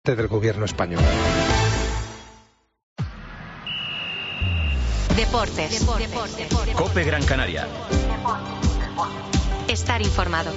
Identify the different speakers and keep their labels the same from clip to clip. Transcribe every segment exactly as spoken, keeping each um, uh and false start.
Speaker 1: del gobierno español.
Speaker 2: Deportes. Deportes. Deportes.
Speaker 3: COPE Gran Canaria.
Speaker 2: Estar informado.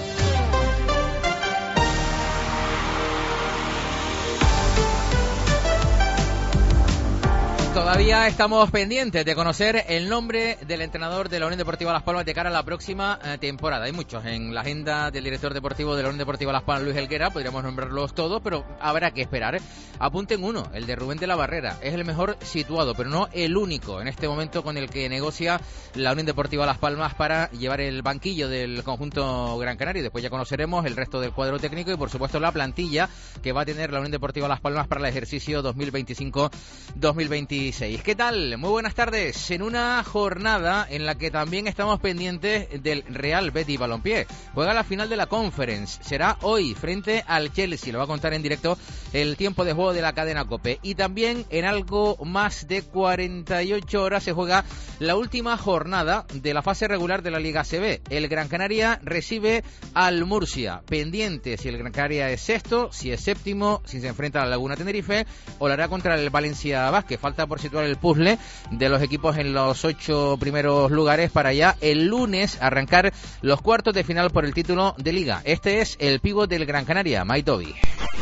Speaker 4: Todavía estamos pendientes de conocer el nombre del entrenador de la Unión Deportiva Las Palmas de cara a la próxima eh, temporada. Hay muchos en la agenda del director deportivo de la Unión Deportiva Las Palmas, Luis Helguera. Podríamos nombrarlos todos, pero habrá que esperar. Apunten uno, el de Rubén de la Barrera. Es el mejor situado, pero no el único en este momento con el que negocia la Unión Deportiva Las Palmas para llevar el banquillo del conjunto Gran Canaria. Después ya conoceremos el resto del cuadro técnico y, por supuesto, la plantilla que va a tener la Unión Deportiva Las Palmas para el ejercicio dos mil veinticinco dos mil veintiséis. ¿Qué tal? Muy buenas tardes. En una jornada en la que también estamos pendientes del Real Betis Balompié. Juega la final de la Conference. Será hoy frente al Chelsea. Lo va a contar en directo el tiempo de juego de la cadena COPE. Y también en algo más de cuarenta y ocho horas se juega la última jornada de la fase regular de la Liga A C B. El Gran Canaria recibe al Murcia. Pendiente si el Gran Canaria es sexto, si es séptimo, si se enfrenta a la Laguna Tenerife o lo hará contra el Valencia Basket. Falta por situar el puzzle de los equipos en los ocho primeros lugares para ya el lunes arrancar los cuartos de final por el título de Liga. Este es el pívot del Gran Canaria, Mike Toby.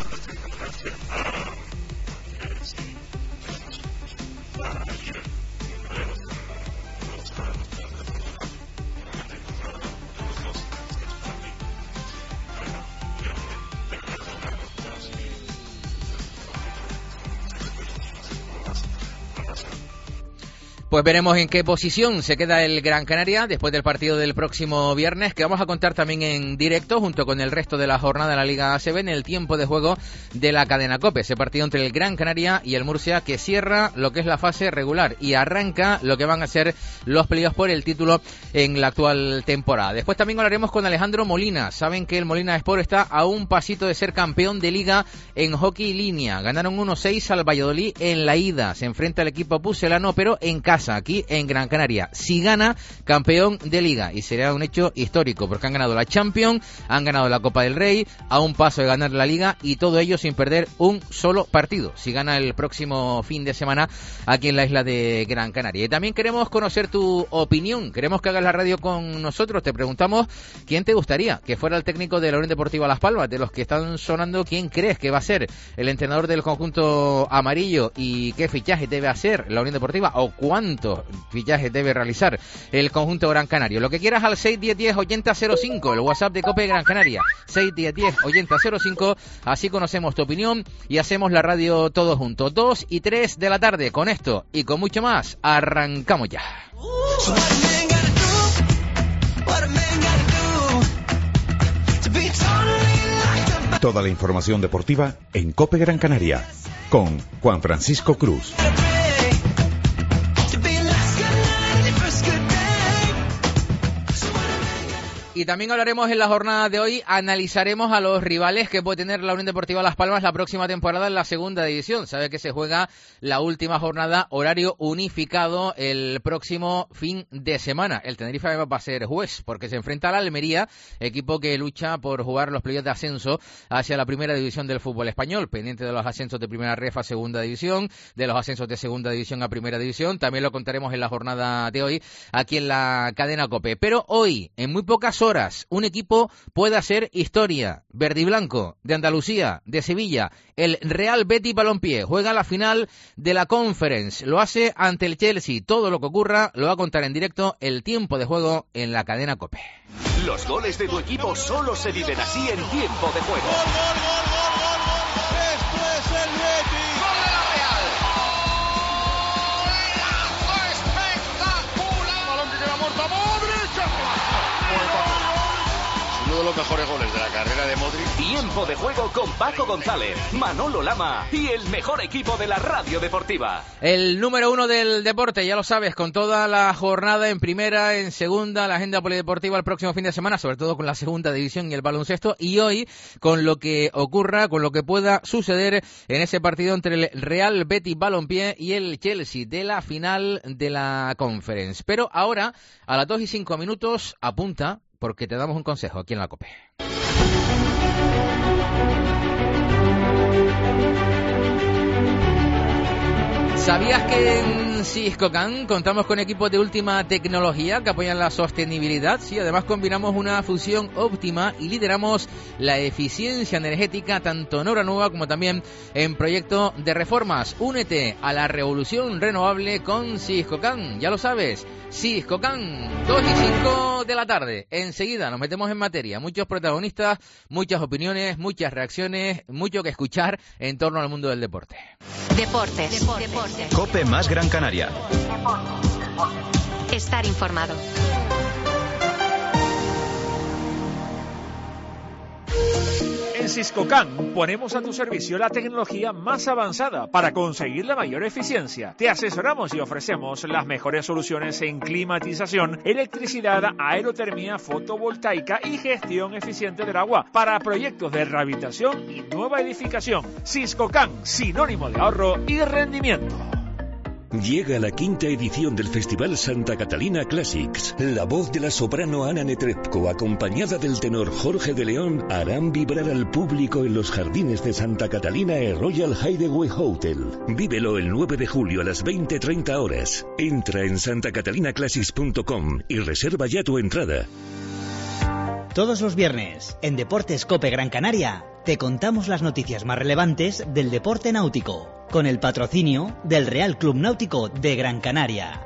Speaker 4: Pues veremos en qué posición se queda el Gran Canaria después del partido del próximo viernes, que vamos a contar también en directo junto con el resto de la jornada de la Liga A C B en el tiempo de juego de la cadena COPE. Ese partido entre el Gran Canaria y el Murcia que cierra lo que es la fase regular y arranca lo que van a ser los playoffs por el título en la actual temporada. Después también hablaremos con Alejandro Molina. Saben que el Molina Sport está a un pasito de ser campeón de Liga en hockey línea. Ganaron uno seis al Valladolid en la ida. Se enfrenta al equipo pucelano, pero en casa, aquí en Gran Canaria. Si gana, campeón de Liga, y será un hecho histórico porque han ganado la Champions, han ganado la Copa del Rey, a un paso de ganar la Liga, y todo ello sin perder un solo partido. Si gana el próximo fin de semana aquí en la isla de Gran Canaria. Y también queremos conocer tu opinión, queremos que hagas la radio con nosotros. Te preguntamos quién te gustaría que fuera el técnico de la Unión Deportiva Las Palmas, de los que están sonando. ¿Quién crees que va a ser el entrenador del conjunto amarillo y qué fichaje debe hacer la Unión Deportiva o cuántos fichajes debe realizar el conjunto Gran Canario? Lo que quieras al seis uno cero, ochenta cero cinco, el WhatsApp de COPE Gran Canaria, seis uno cero, ochenta cero cinco. Así conocemos tu opinión y hacemos la radio todos juntos. Dos y tres de la tarde. Con esto y con mucho más, arrancamos ya.
Speaker 3: Toda la información deportiva en COPE Gran Canaria con Juan Francisco Cruz.
Speaker 4: Y también hablaremos en la jornada de hoy, analizaremos a los rivales que puede tener la Unión Deportiva Las Palmas la próxima temporada en la segunda división. Sabe que se juega la última jornada, horario unificado, el próximo fin de semana. El Tenerife va a ser juez porque se enfrenta a la Almería, equipo que lucha por jugar los playoffs de ascenso hacia la primera división del fútbol español, pendiente de los ascensos de primera ref a segunda división, de los ascensos de segunda división a primera división. También lo contaremos en la jornada de hoy aquí en la cadena COPE. Pero hoy, en muy pocas horas, un equipo puede hacer historia. Verde y blanco de Andalucía, de Sevilla, el Real Betis Balompié juega la final de la Conference. Lo hace ante el Chelsea. Todo lo que ocurra lo va a contar en directo el tiempo de juego en la cadena COPE.
Speaker 5: Los goles de tu equipo solo se viven así en tiempo de juego. ¡Gol, gol, gol, gol, gol, gol! ¡Esto es el Betis! ¡Gol de la Real! ¡Golazo espectacular! ¡Balón que queda muerto a Modric! Uno de los mejores goles de la carrera de Modric. Tiempo de juego con Paco González, Manolo Lama y el mejor equipo de la radio deportiva.
Speaker 4: El número uno del deporte, ya lo sabes, con toda la jornada en primera, en segunda, la agenda polideportiva el próximo fin de semana, sobre todo con la segunda división y el baloncesto, y hoy con lo que ocurra, con lo que pueda suceder en ese partido entre el Real Betis Balompié y el Chelsea de la final de la Conference. Pero ahora, a las dos y cinco minutos, apunta, porque te damos un consejo aquí en la COPE. ¿Sabías que en Siscocan contamos con equipos de última tecnología que apoyan la sostenibilidad? Sí, además combinamos una fusión óptima y lideramos la eficiencia energética tanto en obra nueva como también en proyecto de reformas. Únete a la revolución renovable con Siscocan, ya lo sabes, Siscocan, dos y cinco de la tarde. Enseguida nos metemos en materia, muchos protagonistas, muchas opiniones, muchas reacciones, mucho que escuchar en torno al mundo del deporte.
Speaker 2: Deportes. Deportes. Deportes.
Speaker 1: COPE más Gran Canaria.
Speaker 2: Estar informado.
Speaker 6: En Siscocan ponemos a tu servicio la tecnología más avanzada para conseguir la mayor eficiencia. Te asesoramos y ofrecemos las mejores soluciones en climatización, electricidad, aerotermia, fotovoltaica y gestión eficiente del agua para proyectos de rehabilitación y nueva edificación. Siscocan, sinónimo de ahorro y rendimiento.
Speaker 7: Llega la quinta edición del Festival Santa Catalina Classics. La voz de la soprano Ana Netrebko, acompañada del tenor Jorge de León, harán vibrar al público en los jardines de Santa Catalina e Royal Hideaway Hotel. Vívelo el nueve de julio a las veinte treinta horas. Entra en santa catalina classics punto com y reserva ya tu entrada.
Speaker 8: Todos los viernes, en Deportes COPE Gran Canaria, te contamos las noticias más relevantes del deporte náutico, con el patrocinio del Real Club Náutico de Gran Canaria.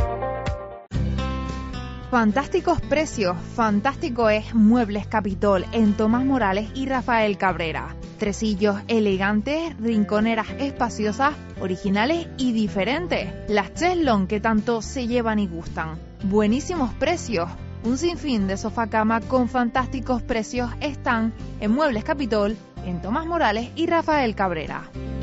Speaker 9: Fantásticos precios, fantástico es Muebles Capitol en Tomás Morales y Rafael Cabrera. Tresillos elegantes, rinconeras espaciosas, originales y diferentes. Las cheslón que tanto se llevan y gustan. Buenísimos precios. Un sinfín de sofá cama con fantásticos precios están en Muebles Capitol, en Tomás Morales y Rafael Cabrera.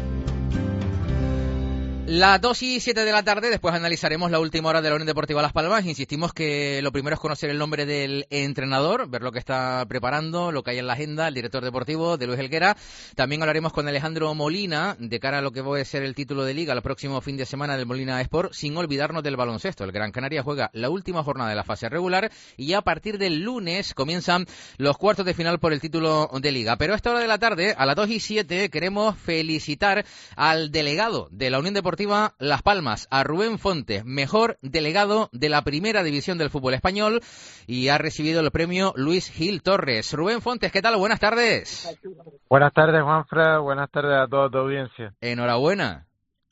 Speaker 4: Las dos y siete de la tarde, después analizaremos la última hora de la Unión Deportiva Las Palmas. Insistimos que lo primero es conocer el nombre del entrenador, ver lo que está preparando, lo que hay en la agenda, el director deportivo de Luis Helguera. También hablaremos con Alejandro Molina de cara a lo que puede ser el título de Liga el próximo fin de semana del Molina Sport, sin olvidarnos del baloncesto. El Gran Canaria juega la última jornada de la fase regular y ya a partir del lunes comienzan los cuartos de final por el título de Liga. Pero a esta hora de la tarde, a las dos y siete, queremos felicitar al delegado de la Unión Deportiva Las Palmas, a Rubén Fontes, mejor delegado de la primera división del fútbol español, y ha recibido el premio Luis Gil Torres. Rubén Fontes, ¿qué tal? Buenas tardes.
Speaker 10: Buenas tardes, Juanfra. Buenas tardes a toda tu audiencia.
Speaker 4: Enhorabuena.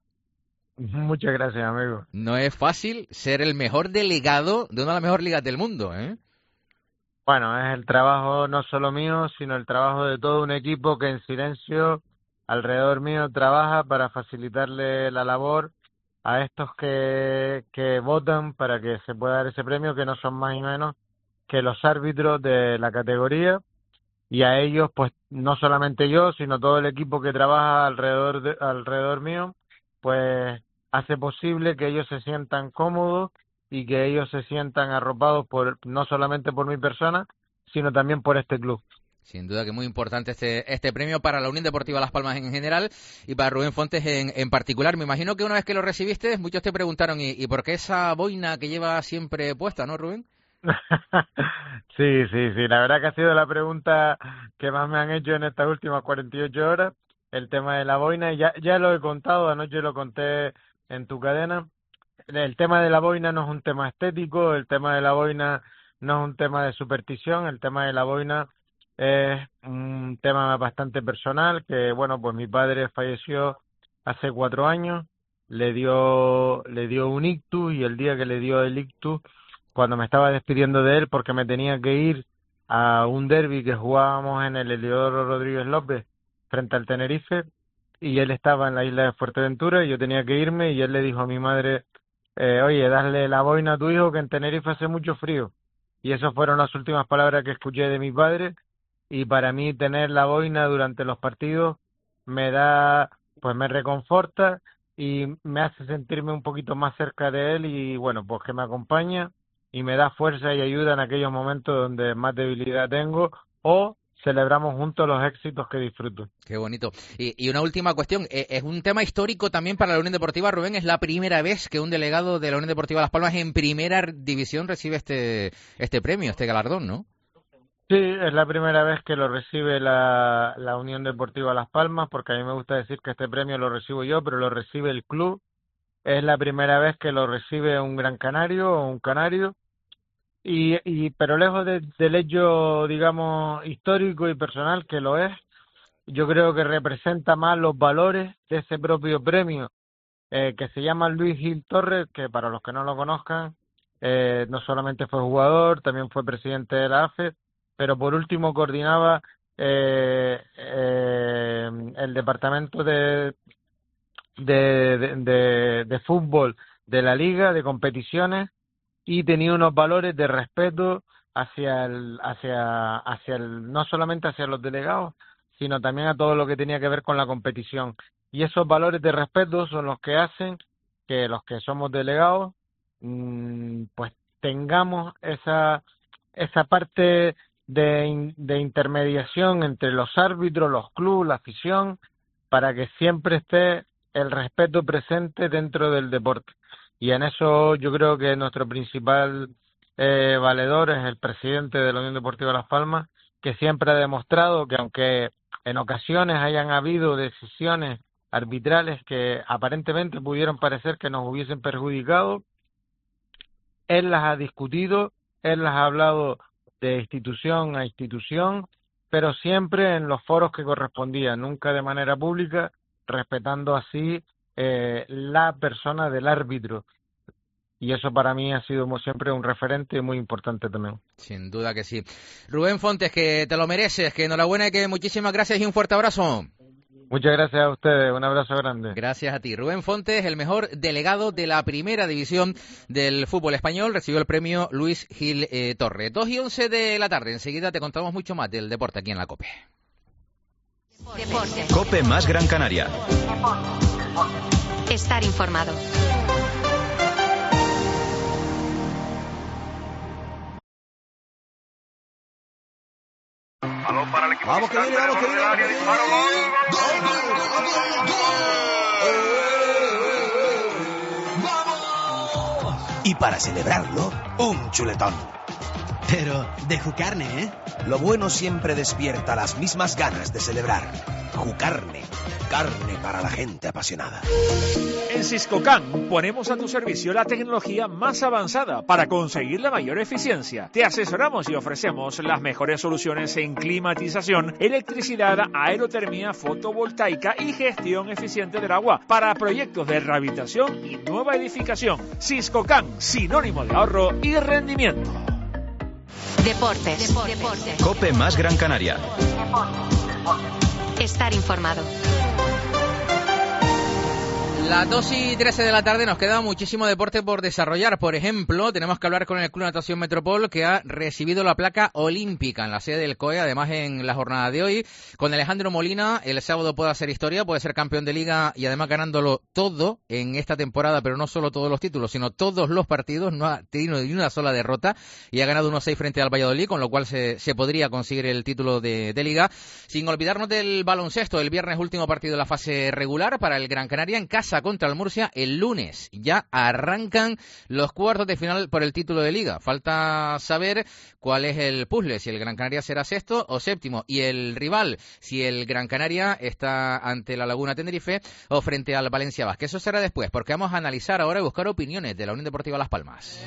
Speaker 10: Muchas gracias, amigo.
Speaker 4: No es fácil ser el mejor delegado de una de las mejores ligas del mundo, ¿eh?
Speaker 10: Bueno, es el trabajo no solo mío, sino el trabajo de todo un equipo que en silencio alrededor mío trabaja para facilitarle la labor a estos que, que votan para que se pueda dar ese premio, que no son más y menos que los árbitros de la categoría, y a ellos, pues no solamente yo, sino todo el equipo que trabaja alrededor de, alrededor mío, pues hace posible que ellos se sientan cómodos y que ellos se sientan arropados por no solamente por mi persona, sino también por este club.
Speaker 4: Sin duda que muy importante este este premio para la Unión Deportiva Las Palmas en general y para Rubén Fontes en, en particular. Me imagino que una vez que lo recibiste, muchos te preguntaron, ¿y, y por qué esa boina que lleva siempre puesta, no, Rubén?
Speaker 10: Sí, sí, sí. La verdad que ha sido la pregunta que más me han hecho en estas últimas cuarenta y ocho horas, el tema de la boina. Ya, ya lo he contado, anoche lo conté en tu cadena. El tema de la boina no es un tema estético, el tema de la boina no es un tema de superstición, el tema de la boina es un tema bastante personal, que bueno, pues mi padre falleció hace cuatro años, le dio le dio un ictus, y el día que le dio el ictus, cuando me estaba despidiendo de él porque me tenía que ir a un derbi que jugábamos en el Heliodoro Rodríguez López frente al Tenerife, y él estaba en la isla de Fuerteventura y yo tenía que irme, y él le dijo a mi madre, eh, oye, dale la boina a tu hijo que en Tenerife hace mucho frío. Y esas fueron las últimas palabras que escuché de mi padre. Y para mí tener la boina durante los partidos me da, pues me reconforta y me hace sentirme un poquito más cerca de él, y bueno, pues que me acompaña y me da fuerza y ayuda en aquellos momentos donde más debilidad tengo, o celebramos juntos los éxitos que disfruto.
Speaker 4: Qué bonito. Y, y una última cuestión, es un tema histórico también para la Unión Deportiva, Rubén. Es la primera vez que un delegado de la Unión Deportiva Las Palmas en primera división recibe este este premio, este galardón, ¿no?
Speaker 10: Sí, es la primera vez que lo recibe la, la Unión Deportiva Las Palmas, porque a mí me gusta decir que este premio lo recibo yo, pero lo recibe el club. Es la primera vez que lo recibe un gran canario o un canario, y, y pero lejos de, del hecho, digamos, histórico y personal, que lo es, yo creo que representa más los valores de ese propio premio, eh, que se llama Luis Gil Torres, que para los que no lo conozcan, eh, no solamente fue jugador, también fue presidente de la A F E, pero por último coordinaba eh, eh, el departamento de de, de, de, de fútbol de la liga, de competiciones, y tenía unos valores de respeto hacia el, hacia, hacia el, no solamente hacia los delegados, sino también a todo lo que tenía que ver con la competición. Y esos valores de respeto son los que hacen que los que somos delegados, mmm, pues tengamos esa, esa parte de, de intermediación entre los árbitros, los clubes, la afición, para que siempre esté el respeto presente dentro del deporte. Y en eso yo creo que nuestro principal eh, valedor es el presidente de la Unión Deportiva Las Palmas, que siempre ha demostrado que aunque en ocasiones hayan habido decisiones arbitrales que aparentemente pudieron parecer que nos hubiesen perjudicado, él las ha discutido, él las ha hablado de institución a institución, pero siempre en los foros que correspondían, nunca de manera pública, respetando así eh, la persona del árbitro. Y eso para mí ha sido como siempre un referente muy importante también.
Speaker 4: Sin duda que sí. Rubén Fontes, que te lo mereces, que enhorabuena y que muchísimas gracias y un fuerte abrazo.
Speaker 10: Muchas gracias a ustedes, un abrazo grande.
Speaker 4: Gracias a ti. Rubén Fontes, el mejor delegado de la primera división del fútbol español, recibió el premio Luis Gil eh, Torre. dos y once de la tarde, enseguida te contamos mucho más del deporte aquí en la COPE.
Speaker 2: Deporte.
Speaker 1: COPE más Gran Canaria.
Speaker 2: Estar informado.
Speaker 5: Balón para el equipo.
Speaker 11: Vamos que viene, vamos que viene.
Speaker 5: Disparo, gol, gol,
Speaker 11: ¡Vamos! Y para celebrarlo, un chuletón.
Speaker 12: Pero de Jucarne, ¿eh?
Speaker 11: Lo bueno siempre despierta las mismas ganas de celebrar. Jucarne, carne para la gente apasionada.
Speaker 6: En Siscocan ponemos a tu servicio la tecnología más avanzada para conseguir la mayor eficiencia. Te asesoramos y ofrecemos las mejores soluciones en climatización, electricidad, aerotermia, fotovoltaica y gestión eficiente del agua para proyectos de rehabilitación y nueva edificación. Siscocan, sinónimo de ahorro y rendimiento.
Speaker 2: Deportes. Deportes.
Speaker 1: COPE más Gran Canaria.
Speaker 2: Estar informado.
Speaker 4: Las dos y trece de la tarde, nos queda muchísimo deporte por desarrollar. Por ejemplo, tenemos que hablar con el Club Natación Metropol, que ha recibido la placa olímpica en la sede del C O E, además en la jornada de hoy. Con Alejandro Molina, el sábado puede hacer historia, puede ser campeón de liga y además ganándolo todo en esta temporada, pero no solo todos los títulos, sino todos los partidos. No ha tenido ni una sola derrota y ha ganado uno seis frente al Valladolid, con lo cual se, se podría conseguir el título de, de liga. Sin olvidarnos del baloncesto, el viernes último partido de la fase regular para el Gran Canaria en casa contra el Murcia. El lunes ya arrancan los cuartos de final por el título de liga. Falta saber cuál es el puzzle, si el Gran Canaria será sexto o séptimo, y el rival, si el Gran Canaria está ante la Laguna Tenerife o frente al Valencia Basket. Eso será después, porque vamos a analizar ahora y buscar opiniones de la Unión Deportiva Las Palmas.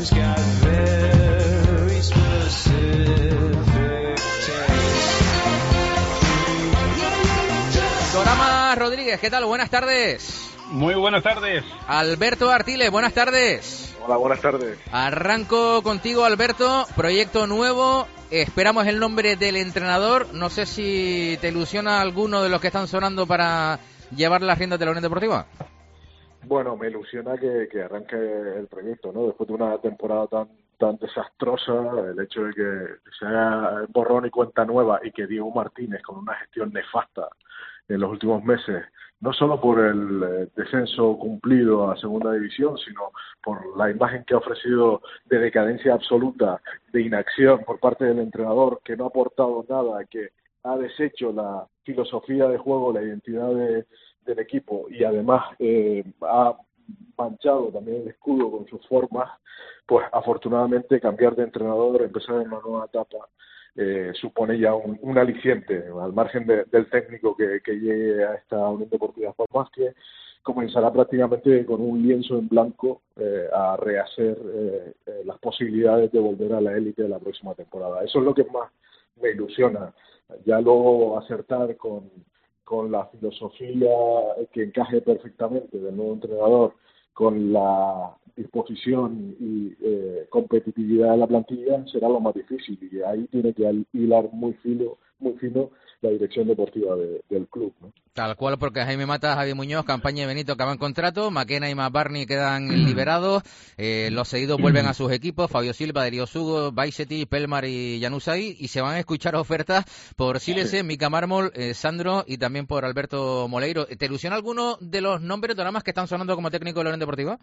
Speaker 4: Sorama Rodríguez, ¿qué tal? Buenas tardes.
Speaker 13: Muy buenas tardes.
Speaker 4: Alberto Artiles, buenas tardes.
Speaker 13: Hola, buenas tardes.
Speaker 4: Arranco contigo, Alberto. Proyecto nuevo. Esperamos el nombre del entrenador. No sé si te ilusiona alguno de los que están sonando para llevar las riendas de la Unión Deportiva.
Speaker 13: Bueno, me ilusiona que, que arranque el proyecto, ¿no? Después de una temporada tan tan desastrosa, el hecho de que se haga borrón y cuenta nueva y que Diego Martínez, con una gestión nefasta en los últimos meses, no solo por el descenso cumplido a segunda división, sino por la imagen que ha ofrecido de decadencia absoluta, de inacción por parte del entrenador, que no ha aportado nada, que ha deshecho la filosofía de juego, la identidad de, del equipo y además eh, ha manchado también el escudo con sus formas, pues afortunadamente cambiar de entrenador, empezar en una nueva etapa eh, supone ya un, un aliciente, al margen de, del técnico que, que llegue a esta Unión Deportiva Las Palmas, que comenzará prácticamente con un lienzo en blanco eh, a rehacer eh, eh, las posibilidades de volver a la élite de la próxima temporada. Eso es lo que más me ilusiona. Ya luego acertar con, con la filosofía que encaje perfectamente del nuevo entrenador, con la disposición y eh, competitividad de la plantilla, será lo más difícil, y ahí tiene que hilar muy fino, muy fino la dirección deportiva de, del club, ¿no?
Speaker 4: Tal cual, porque Jaime Mata, Javi Muñoz, Campaña y Benito acaban contrato, Maquena y Barney quedan liberados, eh, los cedidos vuelven a sus equipos, Fabio Silva, Darío Sugo, Baiseti, Pelmar y Januzaj, y se van a escuchar ofertas por Silese, sí. Mica Mármol, eh, Sandro y también por Alberto Moleiro. ¿Te ilusiona alguno de los nombres de Doramas que están sonando como técnico de la Unión Deportiva?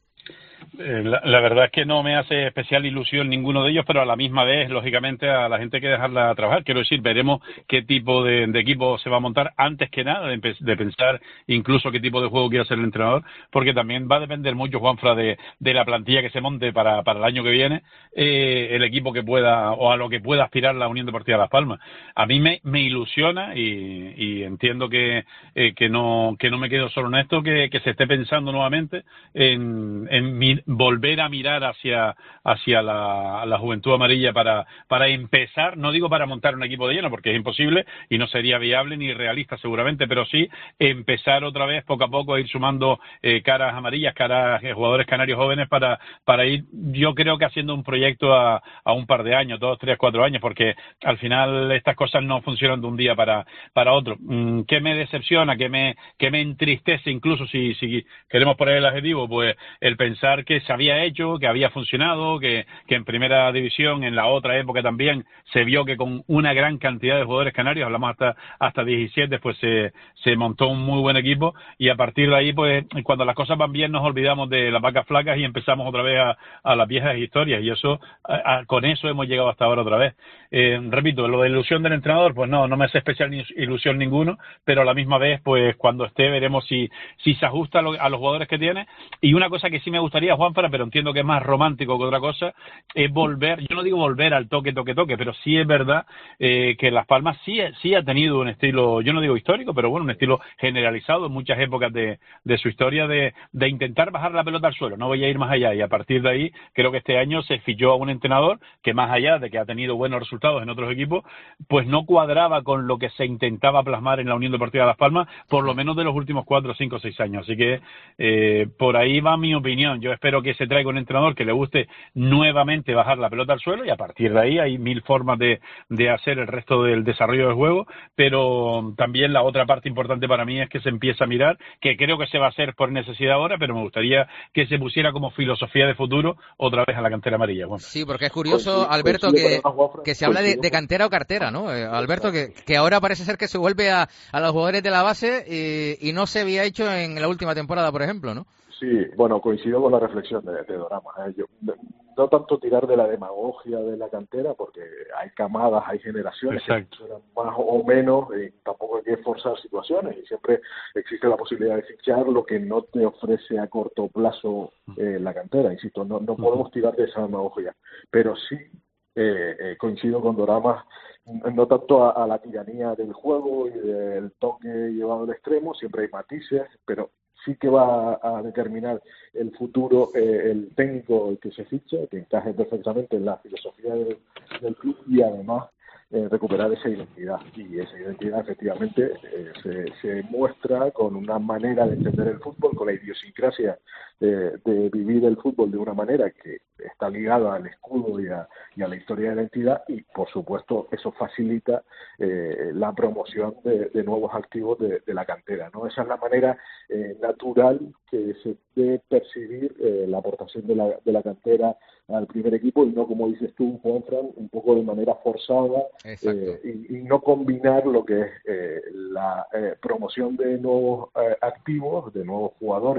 Speaker 14: Eh, la, la verdad es que no me hace especial ilusión ninguno de ellos, pero a la misma vez, lógicamente, a la gente hay que dejarla trabajar. Quiero decir, veremos qué tipo de, de equipo se va a montar antes que nada, de, de pensar incluso qué tipo de juego quiere hacer el entrenador, porque también va a depender mucho, Juanfra, de, de la plantilla que se monte para, para el año que viene, eh, el equipo que pueda, o a lo que pueda aspirar la Unión Deportiva Las Palmas. A mí me, me ilusiona y, y entiendo que, eh, que, no, que no me quedo solo en esto, que, que se esté pensando nuevamente en, en mi, volver a mirar hacia hacia la, la juventud amarilla para para empezar, no digo para montar un equipo de lleno porque es imposible y no sería viable ni realista seguramente, pero sí empezar otra vez poco a poco a ir sumando eh, caras amarillas, caras eh, jugadores canarios jóvenes para para ir, yo creo que haciendo un proyecto a, a un par de años, dos, tres, cuatro años, porque al final estas cosas no funcionan de un día para para otro. ¿Qué me decepciona? ¿Qué me qué me entristece incluso si si queremos poner el adjetivo? Pues el pensar que se había hecho, que había funcionado, que, que en primera división, en la otra época también, se vio que con una gran cantidad de jugadores canarios, hablamos hasta hasta diecisiete, pues se, se montó un muy buen equipo y a partir de ahí, pues cuando las cosas van bien nos olvidamos de las vacas flacas y empezamos otra vez a, a las viejas historias y eso a, a, con eso hemos llegado hasta ahora otra vez. Eh, repito, lo de la ilusión del entrenador, pues no, no me hace especial ilusión ninguno, pero a la misma vez, pues cuando esté veremos si, si se ajusta a, lo, a los jugadores que tiene. Y una cosa que sí me gustaría, Juanfra, pero entiendo que es más romántico que otra cosa, es volver, yo no digo volver al toque, toque, toque, pero sí es verdad eh, que Las Palmas sí, sí ha tenido un estilo, yo no digo histórico, pero bueno, un estilo generalizado en muchas épocas de, de su historia de, de intentar bajar la pelota al suelo, no voy a ir más allá, y a partir de ahí creo que este año se fichó a un entrenador que más allá de que ha tenido buenos resultados en otros equipos, pues no cuadraba con lo que se intentaba plasmar en la Unión Deportiva Las Palmas, por lo menos de los últimos cuatro, cinco, seis años, así que eh, por ahí va mi opinión. Yo espero que se traiga un entrenador que le guste nuevamente bajar la pelota al suelo y a partir de ahí hay mil formas de, de hacer el resto del desarrollo del juego, pero también la otra parte importante para mí es que se empiece a mirar, que creo que se va a hacer por necesidad ahora, pero me gustaría que se pusiera como filosofía de futuro otra vez a la cantera amarilla. Bueno.
Speaker 4: Sí, porque es curioso, Alberto, que, que se habla de, de cantera o cartera, ¿no? Eh, Alberto, que, que ahora parece ser que se vuelve a, a los jugadores de la base y, y no se había hecho en la última temporada, por ejemplo, ¿no?
Speaker 13: Sí, bueno, coincido con la reflexión de, de Dorama. ¿eh? Yo, no tanto tirar de la demagogia de la cantera, porque hay camadas, hay generaciones Exacto. que funcionan más o menos, y tampoco hay que forzar situaciones, y siempre existe la posibilidad de fichar lo que no te ofrece a corto plazo eh, la cantera. Insisto, no, no podemos tirar de esa demagogia, pero sí eh, eh, coincido con Dorama, no tanto a, a la tiranía del juego y del toque llevado al extremo, siempre hay matices, pero sí que va a determinar el futuro eh, el técnico que se ficha, que encaje perfectamente en la filosofía del, del club y además eh, recuperar esa identidad. Y esa identidad efectivamente eh, se, se muestra con una manera de entender el fútbol, con la idiosincrasia de, de vivir el fútbol de una manera que está ligada al escudo y a, y a la historia de la entidad, y por supuesto eso facilita eh, la promoción de, de nuevos activos de, de la cantera, ¿no? Esa es la manera eh, natural que se debe percibir eh, la aportación de la, de la cantera al primer equipo, y no, como dices tú, Juanfran, un poco de manera forzada eh, y, y no combinar lo que es eh, la eh, promoción de nuevos eh, activos, de nuevos jugadores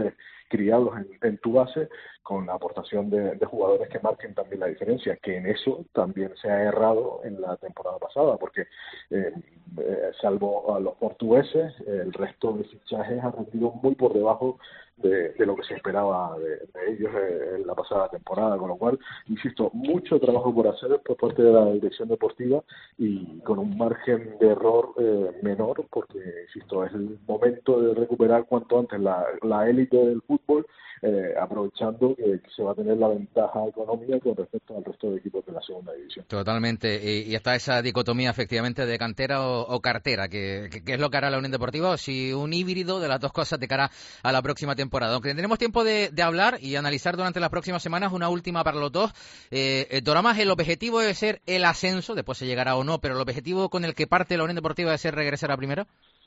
Speaker 13: criados en, en tu base, con la aportación de, de jugadores que marquen también la diferencia, que en eso también se ha errado en la temporada pasada, porque eh, eh, salvo a los portugueses, el resto de fichajes ha rendido muy por debajo de, de lo que se esperaba de, de ellos eh, en la pasada temporada, con lo cual, insisto, mucho trabajo por hacer por parte de la dirección deportiva y con un margen de error eh, menor, porque, insisto, es el momento de recuperar cuanto antes la, la élite del fútbol, eh, aprovechando que se va a tener la ventaja económica con respecto al resto de equipos de la segunda división.
Speaker 4: Totalmente, y, y está esa dicotomía efectivamente de cantera o, o cartera, que, que, que es lo que hará la Unión Deportiva, o si un híbrido de las dos cosas de cara a la próxima temporada. Aunque tendremos tiempo de, de hablar y analizar durante las próximas semanas, una última para los dos. Eh, Doramas, el objetivo debe ser el ascenso, después se llegará o no, pero el objetivo con el que parte la Unión Deportiva debe ser regresar a primera.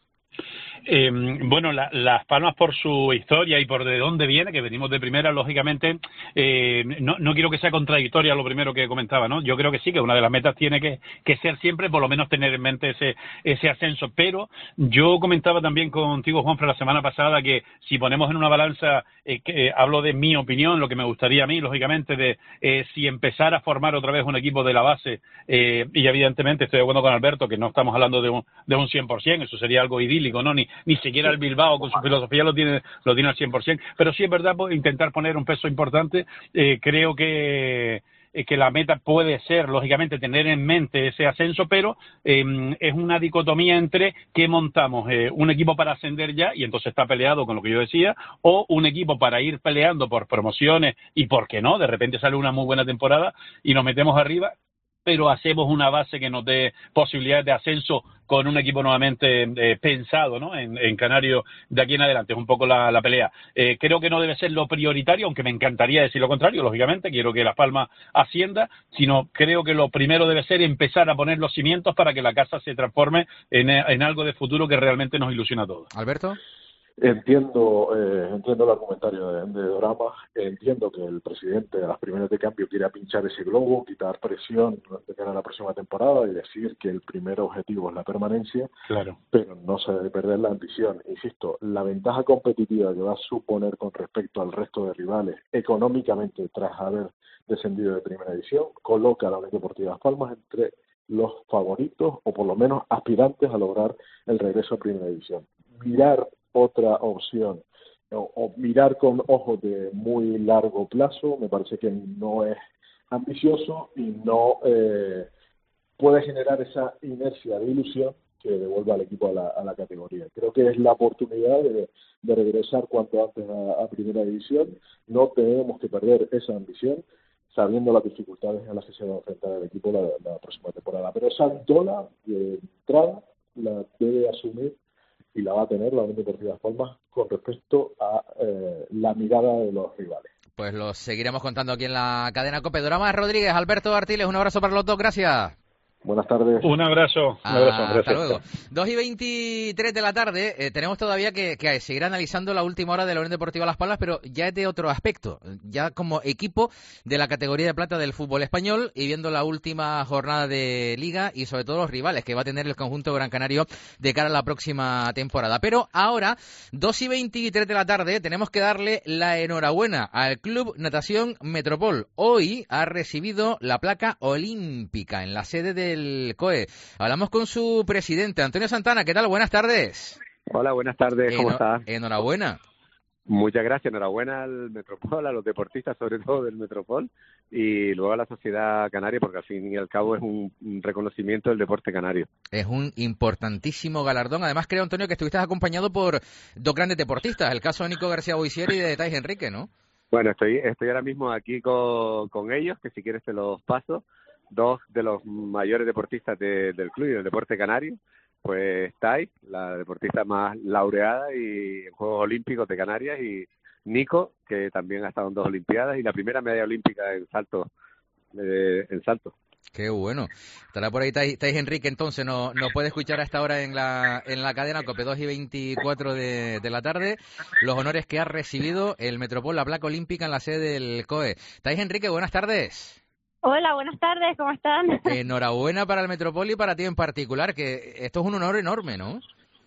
Speaker 14: Eh, bueno, la, Las Palmas por su historia y por de dónde viene, que venimos de primera, lógicamente, eh, no, no quiero que sea contradictoria lo primero que comentaba, ¿no? Yo creo que sí, que una de las metas tiene que, que ser siempre, por lo menos, tener en mente ese, ese ascenso. Pero yo comentaba también contigo, Juanfran, la semana pasada, que si ponemos en una balanza, eh, que, eh, hablo de mi opinión, lo que me gustaría a mí, lógicamente, de eh, si empezar a formar otra vez un equipo de la base, eh, y evidentemente estoy de acuerdo con Alberto, que no estamos hablando de un, de un cien por ciento, eso sería algo idílico, ¿no? Ni, ni siquiera el Bilbao con su filosofía lo tiene lo tiene al cien por ciento, pero sí es verdad, pues, intentar poner un peso importante. Eh, creo que eh, que la meta puede ser, lógicamente, tener en mente ese ascenso, pero eh, es una dicotomía entre qué montamos, eh, un equipo para ascender ya, y entonces está peleado con lo que yo decía, o un equipo para ir peleando por promociones, y por qué no, de repente sale una muy buena temporada y nos metemos arriba, pero hacemos una base que nos dé posibilidades de ascenso con un equipo nuevamente eh, pensado, ¿no? En, en Canario de aquí en adelante. Es un poco la, la pelea. Eh, creo que no debe ser lo prioritario, aunque me encantaría decir lo contrario, lógicamente, quiero que Las Palmas ascienda, sino creo que lo primero debe ser empezar a poner los cimientos para que la casa se transforme en, en algo de futuro que realmente nos ilusiona a todos.
Speaker 4: Alberto.
Speaker 13: Entiendo eh, entiendo el argumentario de, de Dorama, entiendo que el presidente de las primeras de cambio quiera pinchar ese globo, quitar presión de cara a la próxima temporada y decir que el primer objetivo es la permanencia,
Speaker 14: claro,
Speaker 13: pero no se debe perder la ambición. Insisto, la ventaja competitiva que va a suponer con respecto al resto de rivales económicamente tras haber descendido de primera división, coloca a la Unión Deportiva Las Palmas entre los favoritos o por lo menos aspirantes a lograr el regreso a primera división. Mirar otra opción o, o mirar con ojos de muy largo plazo me parece que no es ambicioso y no eh, puede generar esa inercia de ilusión que devuelva al equipo a la, a la categoría. Creo que es la oportunidad de, de regresar cuanto antes a, a primera división. No tenemos que perder esa ambición sabiendo las dificultades a las que se va a enfrentar el equipo la, la próxima temporada, pero esa dola de entrada la debe asumir y la va a tener la Unión Deportiva Las Palmas con respecto a eh, la mirada de los rivales.
Speaker 4: Pues lo seguiremos contando aquí en la cadena COPE. Doramas Rodríguez, Alberto Artiles, un abrazo para los dos, gracias.
Speaker 13: Buenas tardes.
Speaker 14: Un abrazo. Un abrazo.
Speaker 4: Hasta
Speaker 14: Gracias.
Speaker 4: luego. dos y veintitrés de la tarde. Eh, tenemos todavía que, que seguir analizando la última hora de la Unión Deportiva Las Palmas, pero ya es de otro aspecto. Ya como equipo de la categoría de plata del fútbol español y viendo la última jornada de Liga y sobre todo los rivales que va a tener el conjunto gran canario de cara a la próxima temporada. Pero ahora, dos y veintitrés de la tarde, tenemos que darle la enhorabuena al Club Natación Metropol. Hoy ha recibido la placa olímpica en la sede de el C O E. Hablamos con su presidente, Antonio Santana. ¿Qué tal? Buenas tardes.
Speaker 15: Hola, buenas tardes. ¿Cómo
Speaker 4: Eno-
Speaker 15: estás?
Speaker 4: Enhorabuena.
Speaker 15: Muchas gracias. Enhorabuena al Metropol, a los deportistas, sobre todo del Metropol, y luego a la sociedad canaria, porque al fin y al cabo es un, un reconocimiento del deporte canario.
Speaker 4: Es un importantísimo galardón. Además, creo, Antonio, que estuviste acompañado por dos grandes deportistas, el caso de Nico García Boisier y de Thais Enrique, ¿no?
Speaker 15: Bueno, estoy estoy ahora mismo aquí con, con ellos, que si quieres te los paso. Dos de los mayores deportistas de, del club y del deporte canario, pues Tai, la deportista más laureada y en Juegos Olímpicos de Canarias, y Nico, que también ha estado en dos Olimpiadas y la primera medalla olímpica en salto. Eh, en salto.
Speaker 4: Qué bueno. Estará por ahí Thais, Thais Enrique, entonces nos no puede escuchar a esta hora en la en la cadena COPE, dos y veinticuatro de, de la tarde, los honores que ha recibido el Metropol, la placa olímpica en la sede del C O E. Thais Enrique, buenas tardes.
Speaker 16: Hola, buenas tardes, ¿cómo están?
Speaker 4: Enhorabuena para el Metropol y para ti en particular, que esto es un honor enorme, ¿no?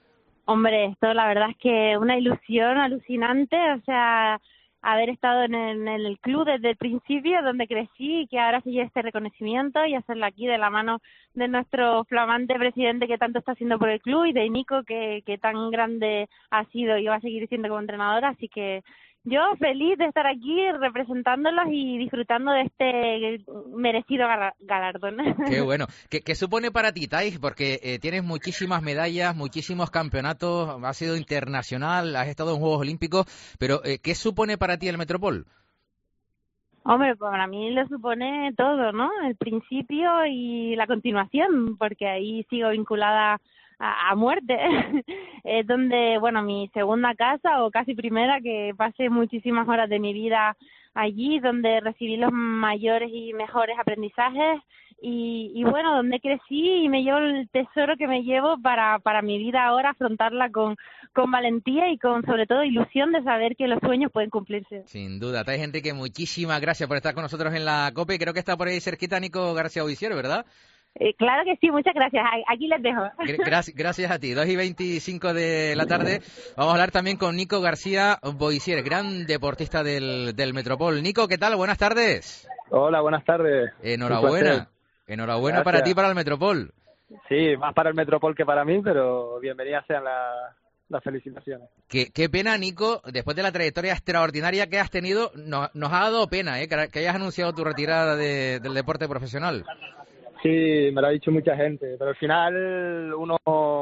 Speaker 16: Hombre, esto la verdad es que una ilusión alucinante, o sea, haber estado en el, en el club desde el principio, donde crecí, y que ahora se lleve este reconocimiento y hacerlo aquí de la mano de nuestro flamante presidente que tanto está haciendo por el club y de Nico, que, que tan grande ha sido y va a seguir siendo como entrenador, así que yo feliz de estar aquí representándolos y disfrutando de este merecido galardón.
Speaker 4: Qué bueno. ¿Qué, qué supone para ti, Thais? Porque eh, tienes muchísimas medallas, muchísimos campeonatos, has sido internacional, has estado en Juegos Olímpicos, pero eh, ¿qué supone para ti el Metropol?
Speaker 16: Hombre, para mí lo supone todo, ¿no? El principio y la continuación, porque ahí sigo vinculada a, a muerte. Es donde, bueno, mi segunda casa o casi primera, que pasé muchísimas horas de mi vida allí, donde recibí los mayores y mejores aprendizajes y, y bueno, donde crecí y me llevo el tesoro que me llevo para, para mi vida ahora, afrontarla con, con valentía y con, sobre todo, ilusión de saber que los sueños pueden cumplirse.
Speaker 4: Sin duda. Thais Enrique, muchísimas gracias por estar con nosotros en la COPE. Creo que está por ahí cerquita Nico García Boisier, ¿verdad?
Speaker 16: Eh, claro que sí, muchas gracias. Aquí les dejo.
Speaker 4: Gracias, gracias a ti. dos y veinticinco de la tarde. Vamos a hablar también con Nico García Boisier, gran deportista del, del Metropol. Nico, ¿qué tal? Buenas tardes.
Speaker 17: Hola, buenas tardes.
Speaker 4: Enhorabuena. Enhorabuena Gracias. Para ti, para el Metropol.
Speaker 17: Sí, más para el Metropol que para mí, pero bienvenidas sean la, las felicitaciones.
Speaker 4: Qué, qué pena, Nico, después de la trayectoria extraordinaria que has tenido, no, nos ha dado pena ¿eh? que, que hayas anunciado tu retirada de, del deporte profesional.
Speaker 17: Sí, me lo ha dicho mucha gente, pero al final uno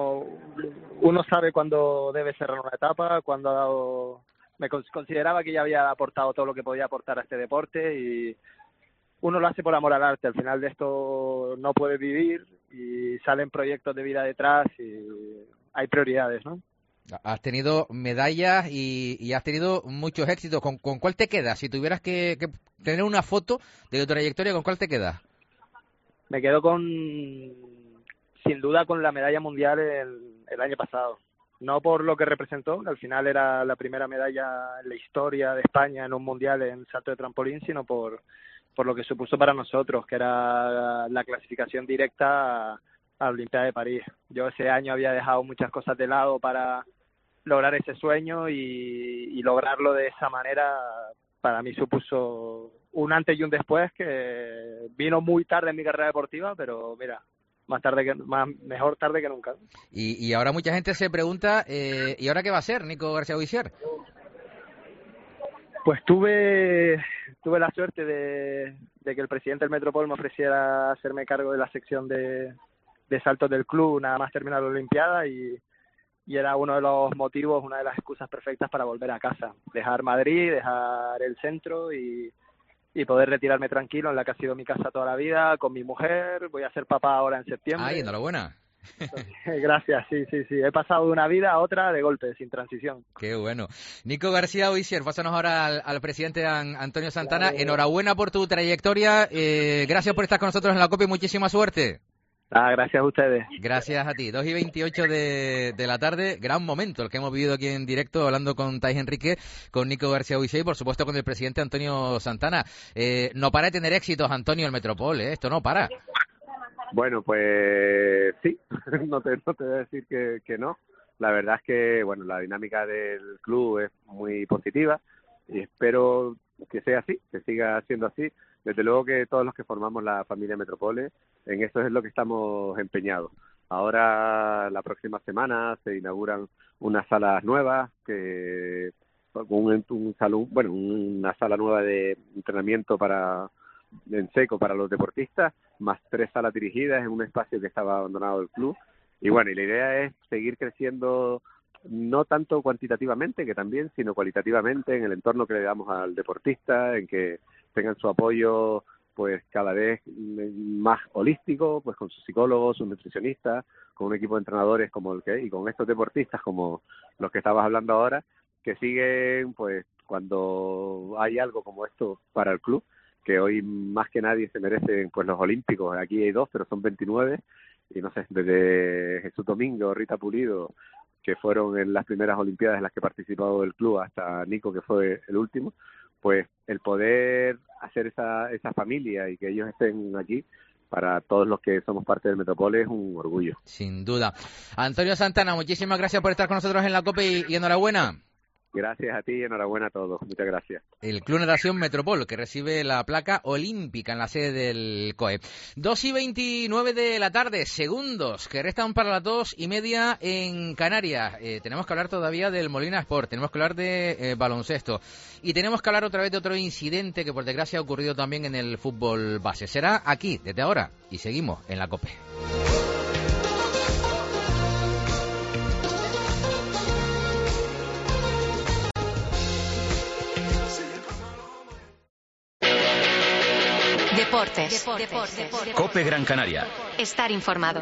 Speaker 17: uno sabe cuándo debe cerrar una etapa, cuándo ha dado... Me consideraba que ya había aportado todo lo que podía aportar a este deporte y uno lo hace por amor al arte. Al final de esto no puedes vivir y salen proyectos de vida detrás y hay prioridades, ¿no?
Speaker 4: Has tenido medallas y, y has tenido muchos éxitos. ¿Con, con cuál te quedas? Si tuvieras que, que tener una foto de tu trayectoria, ¿con cuál te quedas?
Speaker 17: Me quedo con, sin duda, con la medalla mundial el, el año pasado. No por lo que representó, que al final era la primera medalla en la historia de España en un mundial en salto de trampolín, sino por, por lo que supuso para nosotros, que era la clasificación directa a, a la Olimpiada de París. Yo ese año había dejado muchas cosas de lado para lograr ese sueño y, y lograrlo de esa manera para mí supuso un antes y un después que vino muy tarde en mi carrera deportiva, pero mira, más tarde que más mejor tarde que nunca.
Speaker 4: Y, y ahora mucha gente se pregunta, eh, ¿y ahora qué va a hacer Nico García Boisier?
Speaker 17: Pues tuve tuve la suerte de, de que el presidente del Metropol me ofreciera hacerme cargo de la sección de, de saltos del club nada más terminar la Olimpiada y y era uno de los motivos, una de las excusas perfectas para volver a casa, dejar Madrid, dejar el centro y, y poder retirarme tranquilo en la que ha sido mi casa toda la vida, con mi mujer. Voy a ser papá ahora en septiembre.
Speaker 4: ¡Ay, enhorabuena!
Speaker 17: Gracias, sí, sí, sí. He pasado de una vida a otra de golpe, sin transición.
Speaker 4: Qué bueno. Nico García Boisier, pásanos ahora al, al presidente An, Antonio Santana. Claro. Enhorabuena por tu trayectoria. Eh, gracias por estar con nosotros en la COPE y muchísima suerte.
Speaker 17: Ah, gracias a ustedes.
Speaker 4: Gracias a ti. dos y veintiocho de, de la tarde, gran momento el que hemos vivido aquí en directo, hablando con Thais Enrique, con Nico García Boisier y por supuesto con el presidente Antonio Santana. Eh, no para de tener éxitos, Antonio, el Metropol, ¿eh? Esto no para.
Speaker 15: Bueno, pues sí, no te, no te voy a decir que, que no. La verdad es que, bueno, la dinámica del club es muy positiva y espero que sea así, que siga siendo así. Desde luego que todos los que formamos la familia Metropole, en eso es lo que estamos empeñados. Ahora, la próxima semana, se inauguran unas salas nuevas, que un, un salón, bueno, una sala nueva de entrenamiento para en seco para los deportistas, más tres salas dirigidas en un espacio que estaba abandonado del club. Y bueno, y la idea es seguir creciendo, no tanto cuantitativamente, que también, sino cualitativamente en el entorno que le damos al deportista, en que tengan su apoyo pues cada vez más holístico, pues con sus psicólogos, sus nutricionistas, con un equipo de entrenadores como el que y con estos deportistas como los que estabas hablando ahora, que siguen pues cuando hay algo como esto para el club, que hoy más que nadie se merecen pues los olímpicos. Aquí hay dos, pero son veintinueve, y no sé, desde Jesús Domingo, Rita Pulido, que fueron en las primeras olimpiadas en las que ha participado el club, hasta Nico, que fue el último, pues el poder hacer esa esa familia y que ellos estén aquí, para todos los que somos parte del Metropol es un orgullo.
Speaker 4: Sin duda. Antonio Santana, muchísimas gracias por estar con nosotros en la COPE y, y enhorabuena.
Speaker 15: Gracias a ti y enhorabuena a todos. Muchas gracias.
Speaker 4: El Club Natación Metropol, que recibe la placa olímpica en la sede del C O E. dos y veintinueve de la tarde, segundos que restan para las dos y media en Canarias. Eh, tenemos que hablar todavía del Molina Sport, tenemos que hablar de eh, baloncesto y tenemos que hablar otra vez de otro incidente que por desgracia ha ocurrido también en el fútbol base. Será aquí, desde ahora, y seguimos en la COPE.
Speaker 2: Deportes. Deportes.
Speaker 1: COPE Gran Canaria.
Speaker 2: Estar informado.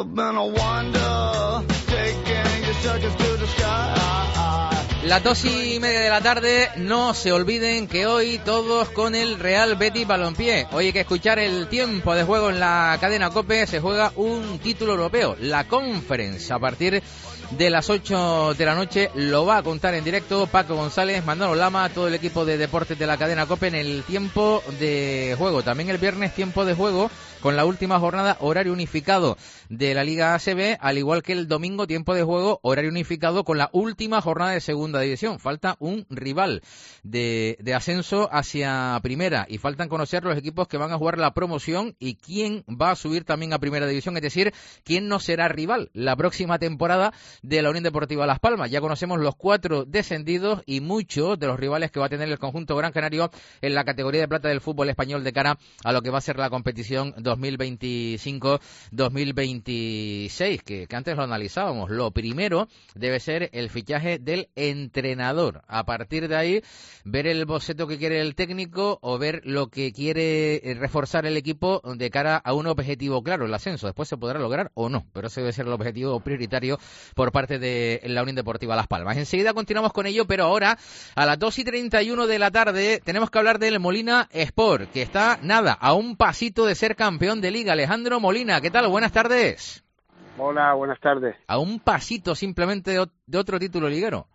Speaker 4: Las dos y media de la tarde, no se olviden que hoy todos con el Real Betis Balompié. Hoy hay que escuchar el tiempo de juego en la cadena COPE. Se juega un título europeo, la Conference, a partir de las ocho de la noche. Lo va a contar en directo Paco González, Manolo Lama, todo el equipo de deportes de la cadena COPE en el tiempo de juego. También el viernes tiempo de juego con la última jornada, horario unificado de la Liga A C B, al igual que el domingo tiempo de juego, horario unificado con la última jornada de segunda división. Falta un rival de, de ascenso hacia primera y faltan conocer los equipos que van a jugar la promoción y quién va a subir también a primera división, es decir, quién no será rival la próxima temporada de la Unión Deportiva Las Palmas. Ya conocemos los cuatro descendidos y muchos de los rivales que va a tener el conjunto gran canario en la categoría de plata del fútbol español de cara a lo que va a ser la competición dos mil veinticinco dos mil veintiséis, que, que antes lo analizábamos. Lo primero debe ser el fichaje del entrenador. A partir de ahí, ver el boceto que quiere el técnico o ver lo que quiere reforzar el equipo de cara a un objetivo claro, el ascenso. Después se podrá lograr o no, pero ese debe ser el objetivo prioritario por parte de la Unión Deportiva Las Palmas. Enseguida continuamos con ello, pero ahora, a las dos y treinta y uno de la tarde, tenemos que hablar del Molina Sport, que está, nada, a un pasito de ser campeón de Liga. Alejandro Molina, ¿qué tal? Buenas tardes.
Speaker 18: Hola, buenas tardes.
Speaker 4: A un pasito simplemente de, de otro título liguero.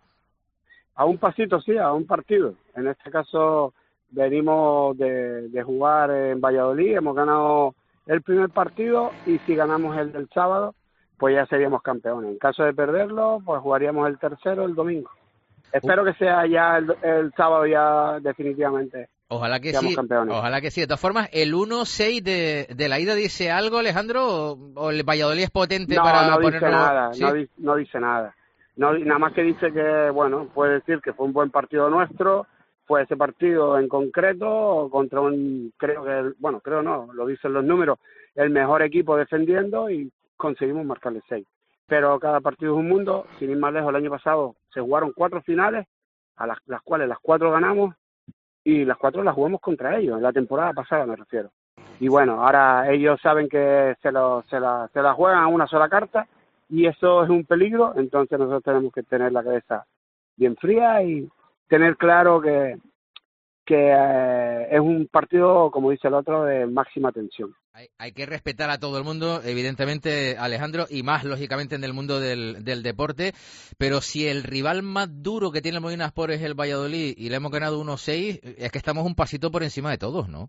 Speaker 18: A un pasito, sí, a un partido. En este caso venimos de, de jugar en Valladolid, hemos ganado el primer partido y si ganamos el del sábado, pues ya seríamos campeones. En caso de perderlo, pues jugaríamos el tercero el domingo. Espero que sea ya el, el sábado ya definitivamente.
Speaker 4: Ojalá que sí, campeones. Ojalá que sí. De todas formas, ¿el uno seis de, de la ida dice algo, Alejandro? ¿O, o el Valladolid es potente
Speaker 18: no,
Speaker 4: para
Speaker 18: no
Speaker 4: ponerlo?
Speaker 18: Dice nada,
Speaker 4: ¿sí?
Speaker 18: no, di, no dice nada. No, nada más que dice que, bueno, puede decir que fue un buen partido nuestro, fue ese partido en concreto contra un, creo que, bueno, creo no, lo dicen los números, el mejor equipo defendiendo y conseguimos marcarle seis. Pero cada partido es un mundo, sin ir más lejos, el año pasado se jugaron cuatro finales, a las, las cuales las cuatro ganamos, y las cuatro las jugamos contra ellos, en la temporada pasada me refiero. Y bueno, ahora ellos saben que se, lo, se, la, se la juegan a una sola carta y eso es un peligro, entonces nosotros tenemos que tener la cabeza bien fría y tener claro que, que eh, es un partido, como dice el otro, de máxima tensión.
Speaker 4: Hay, hay que respetar a todo el mundo, evidentemente, Alejandro, y más, lógicamente, en el mundo del, del deporte, pero si el rival más duro que tiene el Molina Sport es el Valladolid y le hemos ganado uno seis, es que estamos un pasito por encima de todos, ¿no?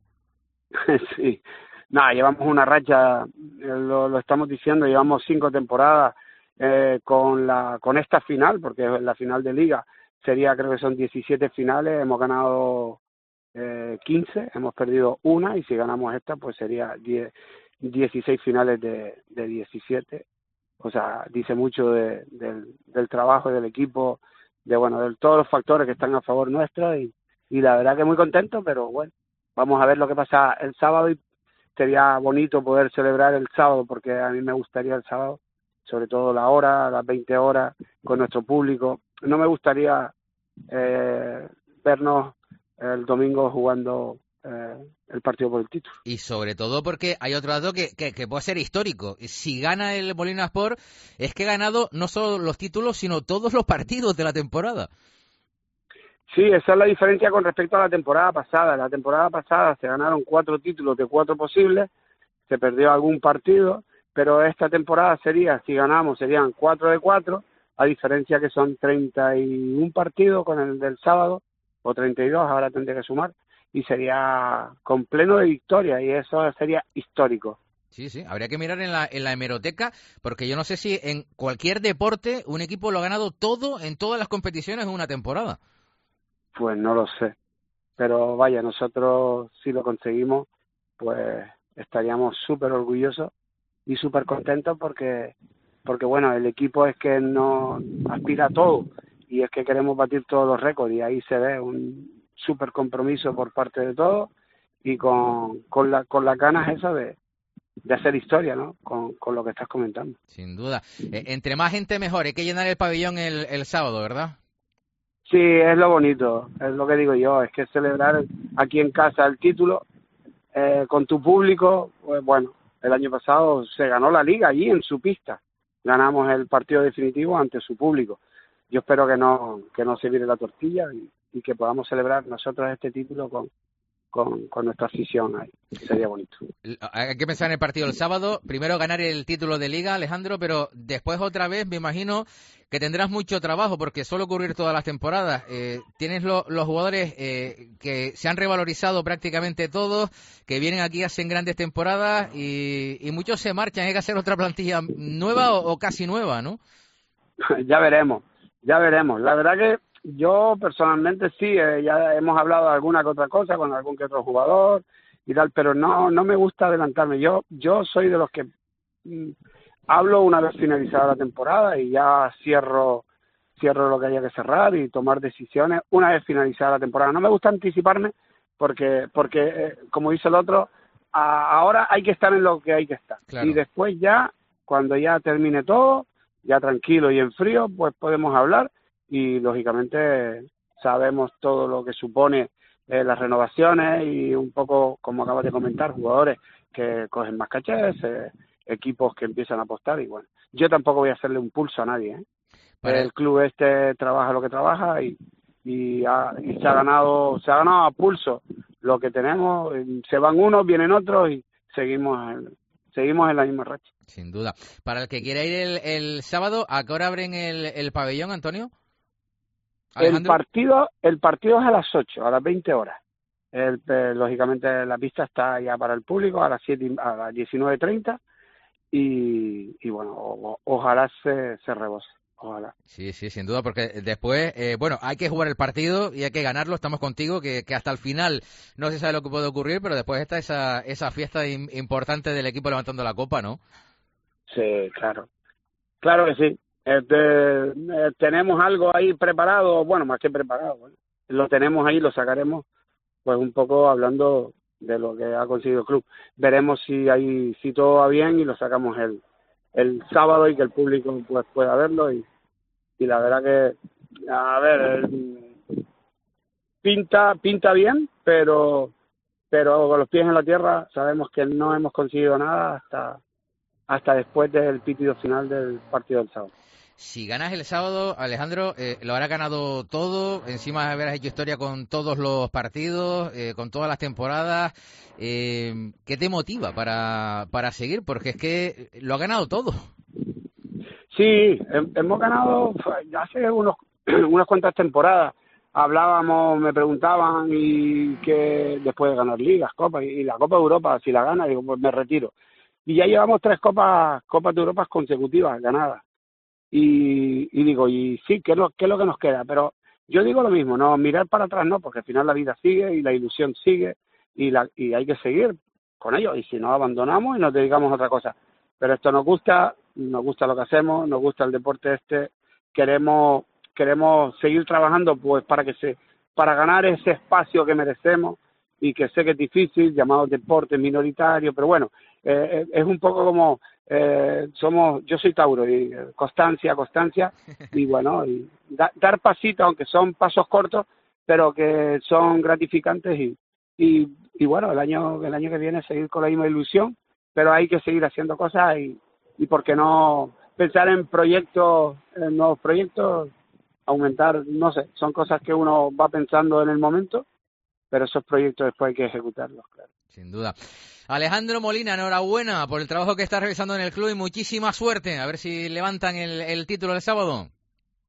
Speaker 18: Sí, nada, llevamos una racha, lo, lo estamos diciendo, llevamos cinco temporadas eh, con la con esta final, porque es la final de Liga, sería, creo que son diecisiete finales, hemos ganado Eh, quince, hemos perdido una y si ganamos esta pues sería diez, dieciséis finales de, de diecisiete, o sea, dice mucho de, del, del trabajo del equipo, de bueno, de todos los factores que están a favor nuestro y, y la verdad que muy contento, pero bueno, vamos a ver lo que pasa el sábado y sería bonito poder celebrar el sábado porque a mí me gustaría el sábado, sobre todo la hora, las veinte horas con nuestro público, no me gustaría eh, vernos el domingo jugando eh, el partido por el título.
Speaker 4: Y sobre todo porque hay otro dato que, que, que puede ser histórico. Si gana el Molina Sport, es que ha ganado no solo los títulos, sino todos los partidos de la temporada.
Speaker 18: Sí, esa es la diferencia con respecto a la temporada pasada. La temporada pasada se ganaron cuatro títulos de cuatro posibles, se perdió algún partido, pero esta temporada sería, si ganamos, serían cuatro de cuatro, a diferencia que son treinta y un partidos con el del sábado, o treinta y dos, ahora tendría que sumar, y sería con pleno de victoria, y eso sería histórico.
Speaker 4: Sí, sí, habría que mirar en la, en la hemeroteca, porque yo no sé si en cualquier deporte un equipo lo ha ganado todo en todas las competiciones en una temporada.
Speaker 18: Pues no lo sé, pero vaya, nosotros si lo conseguimos, pues estaríamos súper orgullosos y súper contentos porque, porque bueno, el equipo es que no aspira a todo y es que queremos batir todos los récords y ahí se ve un súper compromiso por parte de todos y con, con, la, con las ganas esas de de hacer historia, ¿no? Con, con lo que estás comentando.
Speaker 4: Sin duda. Eh, entre más gente mejor. Hay que llenar el pabellón el, el sábado, ¿verdad?
Speaker 18: Sí, es lo bonito. Es lo que digo yo. Es que celebrar aquí en casa el título eh, con tu público, pues bueno, el año pasado se ganó la liga allí en su pista. Ganamos el partido definitivo ante su público. Yo espero que no que no se vire la tortilla y, y que podamos celebrar nosotros este título con Con, con nuestra afición ahí, sería bonito.
Speaker 4: Hay que pensar en el partido del sábado, primero ganar el título de Liga, Alejandro, pero después otra vez me imagino que tendrás mucho trabajo porque suele ocurrir todas las temporadas. Eh, tienes lo, los jugadores eh, que se han revalorizado prácticamente todos, que vienen aquí, hacen grandes temporadas y, y muchos se marchan. Hay que hacer otra plantilla nueva o, o casi nueva, ¿no?
Speaker 18: Ya veremos, ya veremos. La verdad que yo personalmente sí, eh, ya hemos hablado de alguna que otra cosa con algún que otro jugador y tal, pero no no me gusta adelantarme. Yo yo soy de los que mm, hablo una vez finalizada la temporada y ya cierro cierro lo que haya que cerrar y tomar decisiones una vez finalizada la temporada. No me gusta anticiparme porque porque eh, como dice el otro, a, ahora hay que estar en lo que hay que estar. Claro. Y después ya, cuando ya termine todo, ya tranquilo y en frío, pues podemos hablar. Y lógicamente sabemos todo lo que supone eh, las renovaciones y un poco, como acabas de comentar, jugadores que cogen más cachés, eh, equipos que empiezan a apostar y bueno, yo tampoco voy a hacerle un pulso a nadie, ¿eh? Para el club este trabaja lo que trabaja y y, ha, y se ha ganado se ha ganado a pulso lo que tenemos, se van unos, vienen otros y seguimos en, seguimos en la misma racha.
Speaker 4: Sin duda. Para el que quiera ir el, el sábado, ¿a qué hora abren el, el pabellón, Antonio?
Speaker 18: El partido, el partido es a las ocho, a las veinte horas. El, eh, lógicamente la pista está ya para el público a las siete, a las diecinueve treinta y, y bueno, o, ojalá se, se rebose, ojalá.
Speaker 4: Sí, sí, sin duda, porque después, eh, bueno, hay que jugar el partido y hay que ganarlo. Estamos contigo, que, que hasta el final no se sabe lo que puede ocurrir, pero después está esa, esa fiesta in, importante del equipo levantando la copa, ¿no?
Speaker 18: Sí, claro, claro que sí. Este, eh, tenemos algo ahí preparado, bueno, más que preparado, bueno, lo tenemos ahí, lo sacaremos, pues un poco hablando de lo que ha conseguido el club. Veremos si ahí si todo va bien y lo sacamos el el sábado y que el público pues pueda verlo y, y la verdad que, a ver, el, pinta pinta bien, pero pero con los pies en la tierra sabemos que no hemos conseguido nada hasta hasta después del pitido final del partido del sábado.
Speaker 4: Si ganas el sábado, Alejandro, eh, lo habrás ganado todo, encima habrás hecho historia con todos los partidos, eh, con todas las temporadas. Eh, ¿Qué te motiva para, para seguir? Porque es que lo ha ganado todo.
Speaker 18: Sí, hemos ganado hace unos, unas cuantas temporadas. Hablábamos, me preguntaban y que después de ganar ligas, copas, y la Copa de Europa, si la gana, digo, pues me retiro. Y ya llevamos tres copas, copas de Europa consecutivas ganadas. Y, y digo, y sí, ¿qué es, lo, ¿qué es lo que nos queda? Pero yo digo lo mismo, no mirar para atrás no, porque al final la vida sigue y la ilusión sigue y, la, y hay que seguir con ello. Y si no, abandonamos y nos dedicamos a otra cosa. Pero esto nos gusta, nos gusta lo que hacemos, nos gusta el deporte este, queremos queremos seguir trabajando pues para que se para ganar ese espacio que merecemos y que sé que es difícil, llamado deporte minoritario, pero bueno, eh, es un poco como eh, somos, yo soy Tauro y eh, constancia, constancia y bueno, y da, dar pasitos, aunque son pasos cortos, pero que son gratificantes y, y y bueno, el año el año que viene seguir con la misma ilusión, pero hay que seguir haciendo cosas y y por qué no pensar en proyectos, en nuevos proyectos, aumentar, no sé, son cosas que uno va pensando en el momento, pero esos proyectos después hay que ejecutarlos, claro.
Speaker 4: Sin duda. Alejandro Molina, enhorabuena por el trabajo que estás realizando en el club y muchísima suerte. A ver si levantan el, el título el sábado.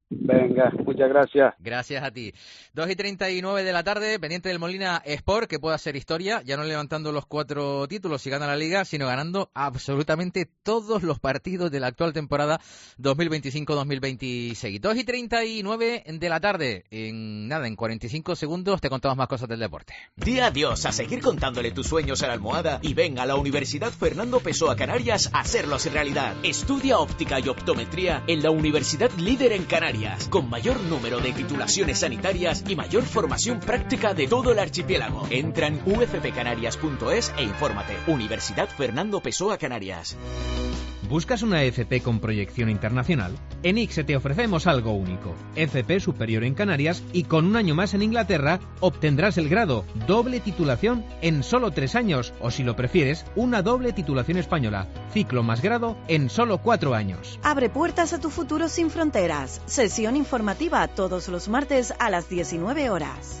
Speaker 18: Venga, muchas gracias.
Speaker 4: Gracias a ti. dos y treinta y nueve de la tarde, pendiente del Molina Sport, que puede hacer historia, ya no levantando los cuatro títulos si gana la Liga, sino ganando absolutamente todos los partidos de la actual temporada dos mil veinticinco dos mil veintiséis. dos y treinta y nueve de la tarde, en nada, en cuarenta y cinco segundos te contamos más cosas del deporte.
Speaker 19: Di adiós a seguir contándole tus sueños a la almohada y ven a la Universidad Fernando Pessoa Canarias a hacerlos realidad. Estudia óptica y optometría en la universidad líder en Canarias, con mayor número de titulaciones sanitarias y mayor formación práctica de todo el archipiélago. Entra en u f p canarias punto es e infórmate. Universidad Fernando Pessoa Canarias.
Speaker 20: ¿Buscas una F P con proyección internacional? En I C S te ofrecemos algo único. F P superior en Canarias y con un año más en Inglaterra obtendrás el grado, doble titulación en solo tres años o si lo prefieres, una doble titulación española, ciclo más grado en solo cuatro años.
Speaker 21: Abre puertas a tu futuro sin fronteras. Sesión informativa todos los martes a las diecinueve horas.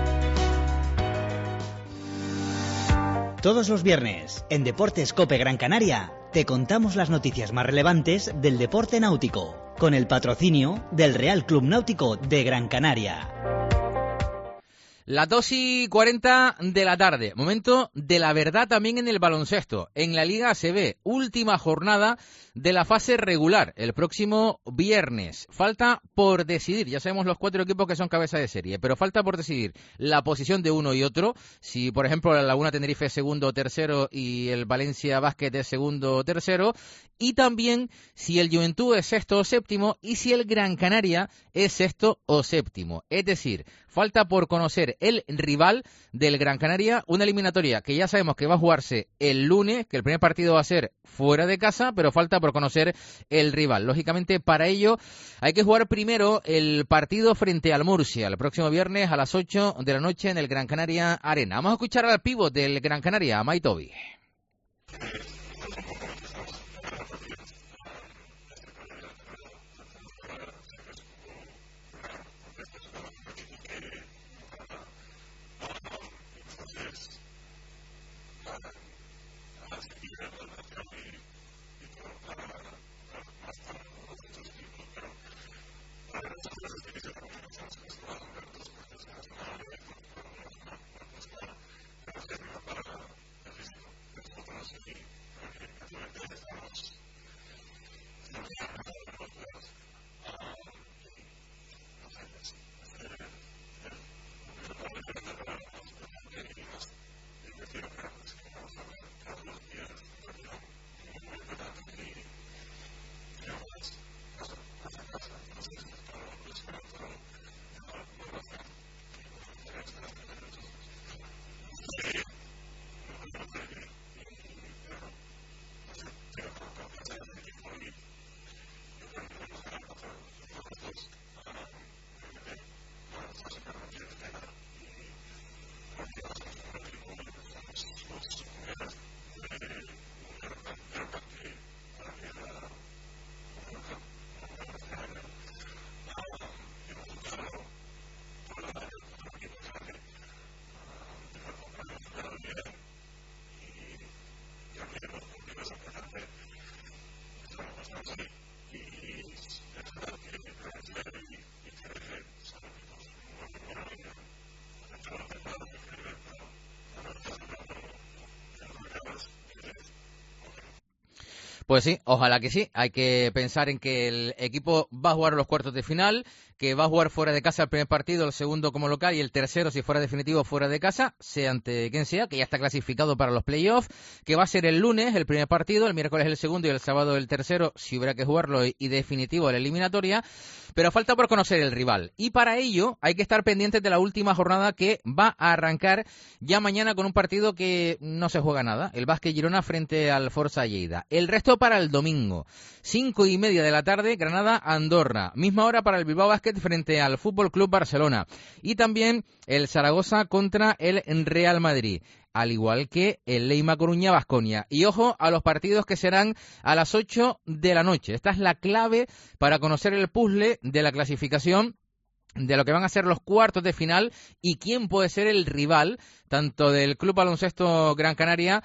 Speaker 8: Todos los viernes, en Deportes COPE Gran Canaria, te contamos las noticias más relevantes del deporte náutico, con el patrocinio del Real Club Náutico de Gran Canaria.
Speaker 4: Las dos y cuarenta de la tarde, momento de la verdad también en el baloncesto. En la Liga A C B, última jornada de la fase regular, el próximo viernes. Falta por decidir, ya sabemos los cuatro equipos que son cabeza de serie, pero falta por decidir la posición de uno y otro. Si, por ejemplo, la Laguna Tenerife es segundo o tercero y el Valencia Basket es segundo o tercero. Y también si el Juventud es sexto o séptimo y si el Gran Canaria es sexto o séptimo. Es decir, falta por conocer el rival del Gran Canaria, una eliminatoria que ya sabemos que va a jugarse el lunes, que el primer partido va a ser fuera de casa, pero falta por conocer el rival. Lógicamente, para ello hay que jugar primero el partido frente al Murcia, el próximo viernes a las ocho de la noche en el Gran Canaria Arena. Vamos a escuchar al pívot del Gran Canaria, a Mike Toby. Pues sí, ojalá que sí. Hay que pensar en que el equipo va a jugar los cuartos de final, que va a jugar fuera de casa el primer partido, el segundo como local y el tercero, si fuera definitivo, fuera de casa, sea ante quien sea, que ya está clasificado para los playoffs, que va a ser el lunes el primer partido, el miércoles el segundo y el sábado el tercero, si hubiera que jugarlo, y definitivo la eliminatoria, pero falta por conocer el rival. Y para ello hay que estar pendientes de la última jornada que va a arrancar ya mañana con un partido que no se juega nada, el Básquet Girona frente al Forza Lleida. El resto para el domingo, cinco y media de la tarde, Granada-Andorra, misma hora para el Bilbao Basket frente al Fútbol Club Barcelona y también el Zaragoza contra el Real Madrid, al igual que el Leima Coruña-Baskonia. Y ojo a los partidos que serán a las ocho de la noche. Esta es la clave para conocer el puzzle de la clasificación de lo que van a ser los cuartos de final y quién puede ser el rival tanto del Club Baloncesto Gran Canaria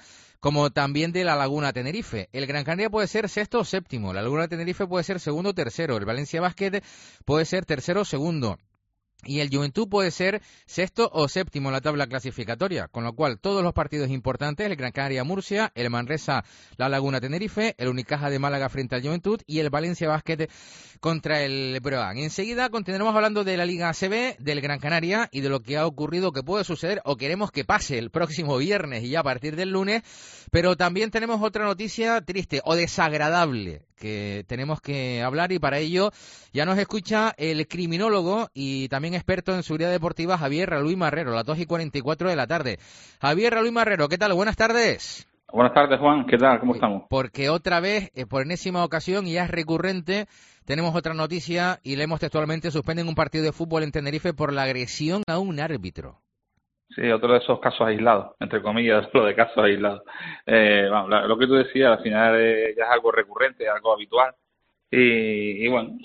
Speaker 4: como también de la Laguna Tenerife. El Gran Canaria puede ser sexto o séptimo, la Laguna Tenerife puede ser segundo o tercero, el Valencia Basket puede ser tercero o segundo. Y el Juventud puede ser sexto o séptimo en la tabla clasificatoria, con lo cual todos los partidos importantes, el Gran Canaria Murcia, el Manresa La Laguna Tenerife, el Unicaja de Málaga frente al Juventud y el Valencia Basket contra el Breogán. Enseguida continuaremos hablando de la Liga A C B, del Gran Canaria y de lo que ha ocurrido, que puede suceder o queremos que pase el próximo viernes y ya a partir del lunes, pero también tenemos otra noticia triste o desagradable que tenemos que hablar y para ello ya nos escucha el criminólogo y también experto en seguridad deportiva Javier Raluy Marrero, a las dos y cuarenta y cuatro de la tarde. Javier Raluy Marrero, ¿qué tal? Buenas tardes.
Speaker 3: Buenas tardes, Juan. ¿Qué tal? ¿Cómo estamos?
Speaker 4: Porque otra vez, eh, por enésima ocasión, y ya es recurrente, tenemos otra noticia y leemos textualmente: suspenden un partido de fútbol en Tenerife por la agresión a un árbitro.
Speaker 3: Sí, otro de esos casos aislados, entre comillas, lo de casos aislados. Eh, bueno, lo que tú decías, al final eh, ya es algo recurrente, algo habitual. Y, y bueno,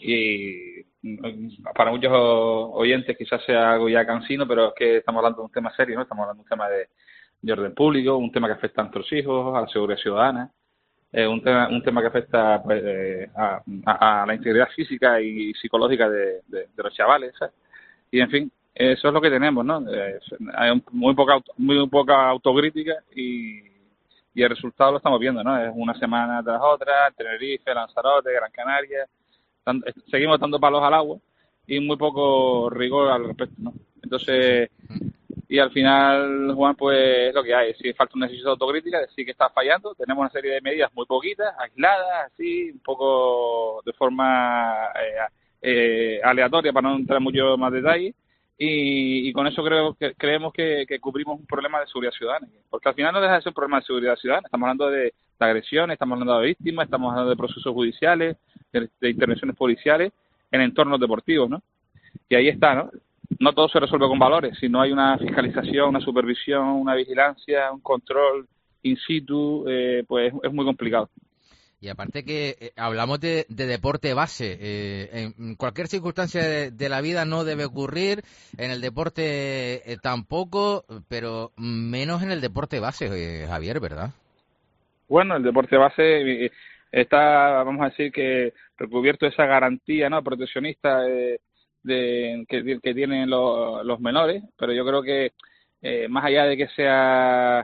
Speaker 3: y para muchos oyentes quizás sea algo ya cansino, pero es que estamos hablando de un tema serio, ¿no? Estamos hablando de un tema de, de orden público, un tema que afecta a nuestros hijos, a la seguridad ciudadana, eh, un tema un tema que afecta pues, eh, a, a, a la integridad física y psicológica de, de, de los chavales, ¿sabes? Y en fin, eso es lo que tenemos, ¿no? Eh, hay muy poca auto, muy poca autocrítica y, y el resultado lo estamos viendo, ¿no? Es una semana tras otra, Tenerife, Lanzarote, Gran Canaria, tan, seguimos dando palos al agua y muy poco rigor al respecto, ¿no? Entonces, y al final, Juan, pues es lo que hay. Si falta un ejercicio de autocrítica, decir que está fallando, tenemos una serie de medidas muy poquitas, aisladas, así, un poco de forma eh, eh, aleatoria para no entrar en mucho más detalle. Y, y con eso creo que creemos que, que cubrimos un problema de seguridad ciudadana, porque al final no deja de ser un problema de seguridad ciudadana. Estamos hablando de, de agresiones, estamos hablando de víctimas, estamos hablando de procesos judiciales, de, de intervenciones policiales en entornos deportivos, ¿no? Y ahí está, ¿no? No todo se resuelve con valores, si no hay una fiscalización, una supervisión, una vigilancia, un control in situ, eh, pues es muy complicado.
Speaker 4: Y aparte que eh, hablamos de, de deporte base, eh, en cualquier circunstancia de, de la vida no debe ocurrir, en el deporte eh, tampoco, pero menos en el deporte base, eh, Javier, ¿verdad?
Speaker 3: Bueno, el deporte base eh, está, vamos a decir que recubierto esa garantía, ¿no?, proteccionista de, de que, que tienen los, los menores, pero yo creo que eh, más allá de que sea,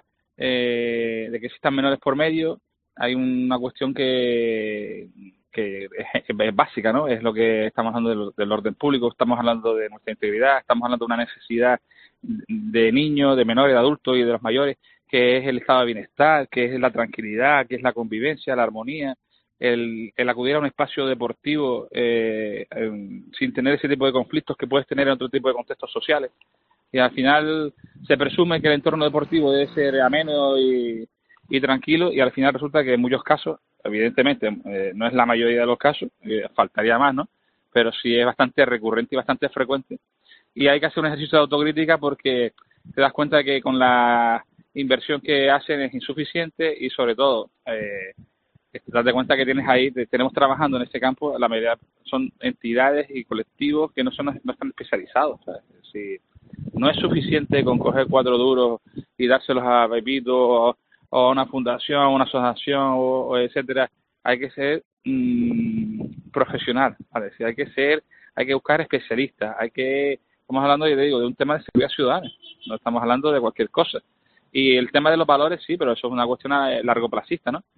Speaker 3: eh, de que existan menores por medio, hay una cuestión que, que es, es básica, ¿no? Es lo que estamos hablando del, del orden público, estamos hablando de nuestra integridad, estamos hablando de una necesidad de niños, de menores, de adultos y de los mayores, que es el estado de bienestar, que es la tranquilidad, que es la convivencia, la armonía, el, el acudir a un espacio deportivo eh, eh, sin tener ese tipo de conflictos que puedes tener en otro tipo de contextos sociales. Y al final se presume que el entorno deportivo debe ser ameno y y tranquilo, y al final resulta que en muchos casos, evidentemente, eh, no es la mayoría de los casos, eh, faltaría más, ¿no? Pero sí es bastante recurrente y bastante frecuente. Y hay que hacer un ejercicio de autocrítica porque te das cuenta de que con la inversión que hacen es insuficiente y, sobre todo, eh, te das cuenta que tienes ahí, te, tenemos trabajando en este campo, la mayoría son entidades y colectivos que no son no están especializados, ¿sabes? Si no es suficiente con coger cuatro duros y dárselos a Pepito o o una fundación, una asociación, o, o etcétera, hay que ser mmm, profesional, ¿vale? Hay que ser, hay que buscar especialistas, hay que, estamos hablando, yo te digo, de un tema de seguridad ciudadana, no estamos hablando de cualquier cosa. Y el tema de los valores, sí, pero eso es una cuestión a largoplacista, ¿no?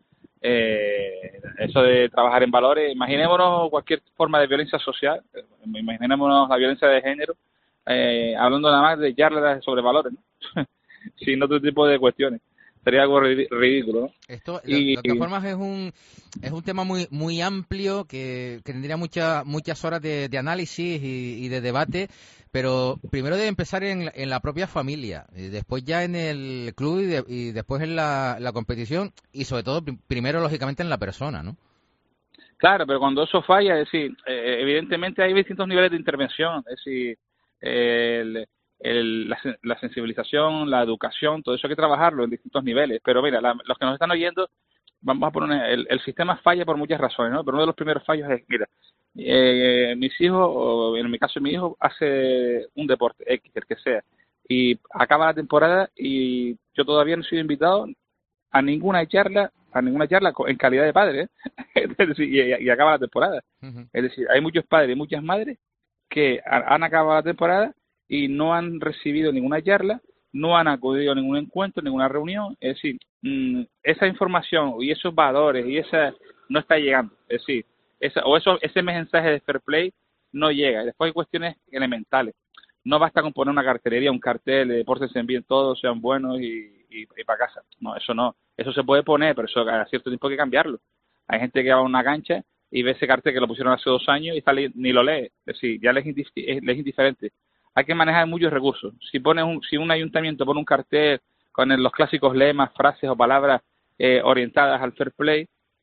Speaker 3: Eh, eso de trabajar en valores, imaginémonos cualquier forma de violencia social, imaginémonos la violencia de género, eh, hablando nada más de charlas sobre valores, ¿no? Sin otro tipo de cuestiones. Sería algo ridículo, ¿no?
Speaker 4: Esto,
Speaker 3: y,
Speaker 4: de todas formas, es un es un tema muy muy amplio que, que tendría muchas muchas horas de, de análisis y, y de debate, pero primero debe empezar en, en la propia familia, y después ya en el club y, de, y después en la, la competición y sobre todo primero, lógicamente, en la persona, ¿no?
Speaker 3: Claro, pero cuando eso falla, es decir, eh, evidentemente hay distintos niveles de intervención, es decir, eh, el El, la, la sensibilización, la educación, todo eso hay que trabajarlo en distintos niveles. Pero mira, la, los que nos están oyendo, vamos a poner, el, el sistema falla por muchas razones, ¿no? Pero uno de los primeros fallos es, mira, eh, mis hijos, o en mi caso mi hijo, hace un deporte X, el que sea, y acaba la temporada y yo todavía no he sido invitado a ninguna charla, a ninguna charla en calidad de padre, ¿eh? Es decir, y, y acaba la temporada. Uh-huh. Es decir, hay muchos padres y muchas madres que han acabado la temporada y no han recibido ninguna charla, no han acudido a ningún encuentro, ninguna reunión. Es decir, mmm, esa información y esos valores y esa no está llegando. Es decir, esa, o eso, ese mensaje de fair play no llega. Después hay cuestiones elementales. No basta con poner una cartelería, un cartel de deportes en bien, todos sean buenos y, y, y para casa. No, eso no. Eso se puede poner, pero eso a cierto tiempo hay que cambiarlo. Hay gente que va a una cancha y ve ese cartel que lo pusieron hace dos años y sale, ni lo lee. Es decir, ya les es, indif- les es indiferente. Hay que manejar muchos recursos. Si pones un, si un ayuntamiento pone un cartel con el, los clásicos lemas, frases o palabras eh, orientadas al fair play,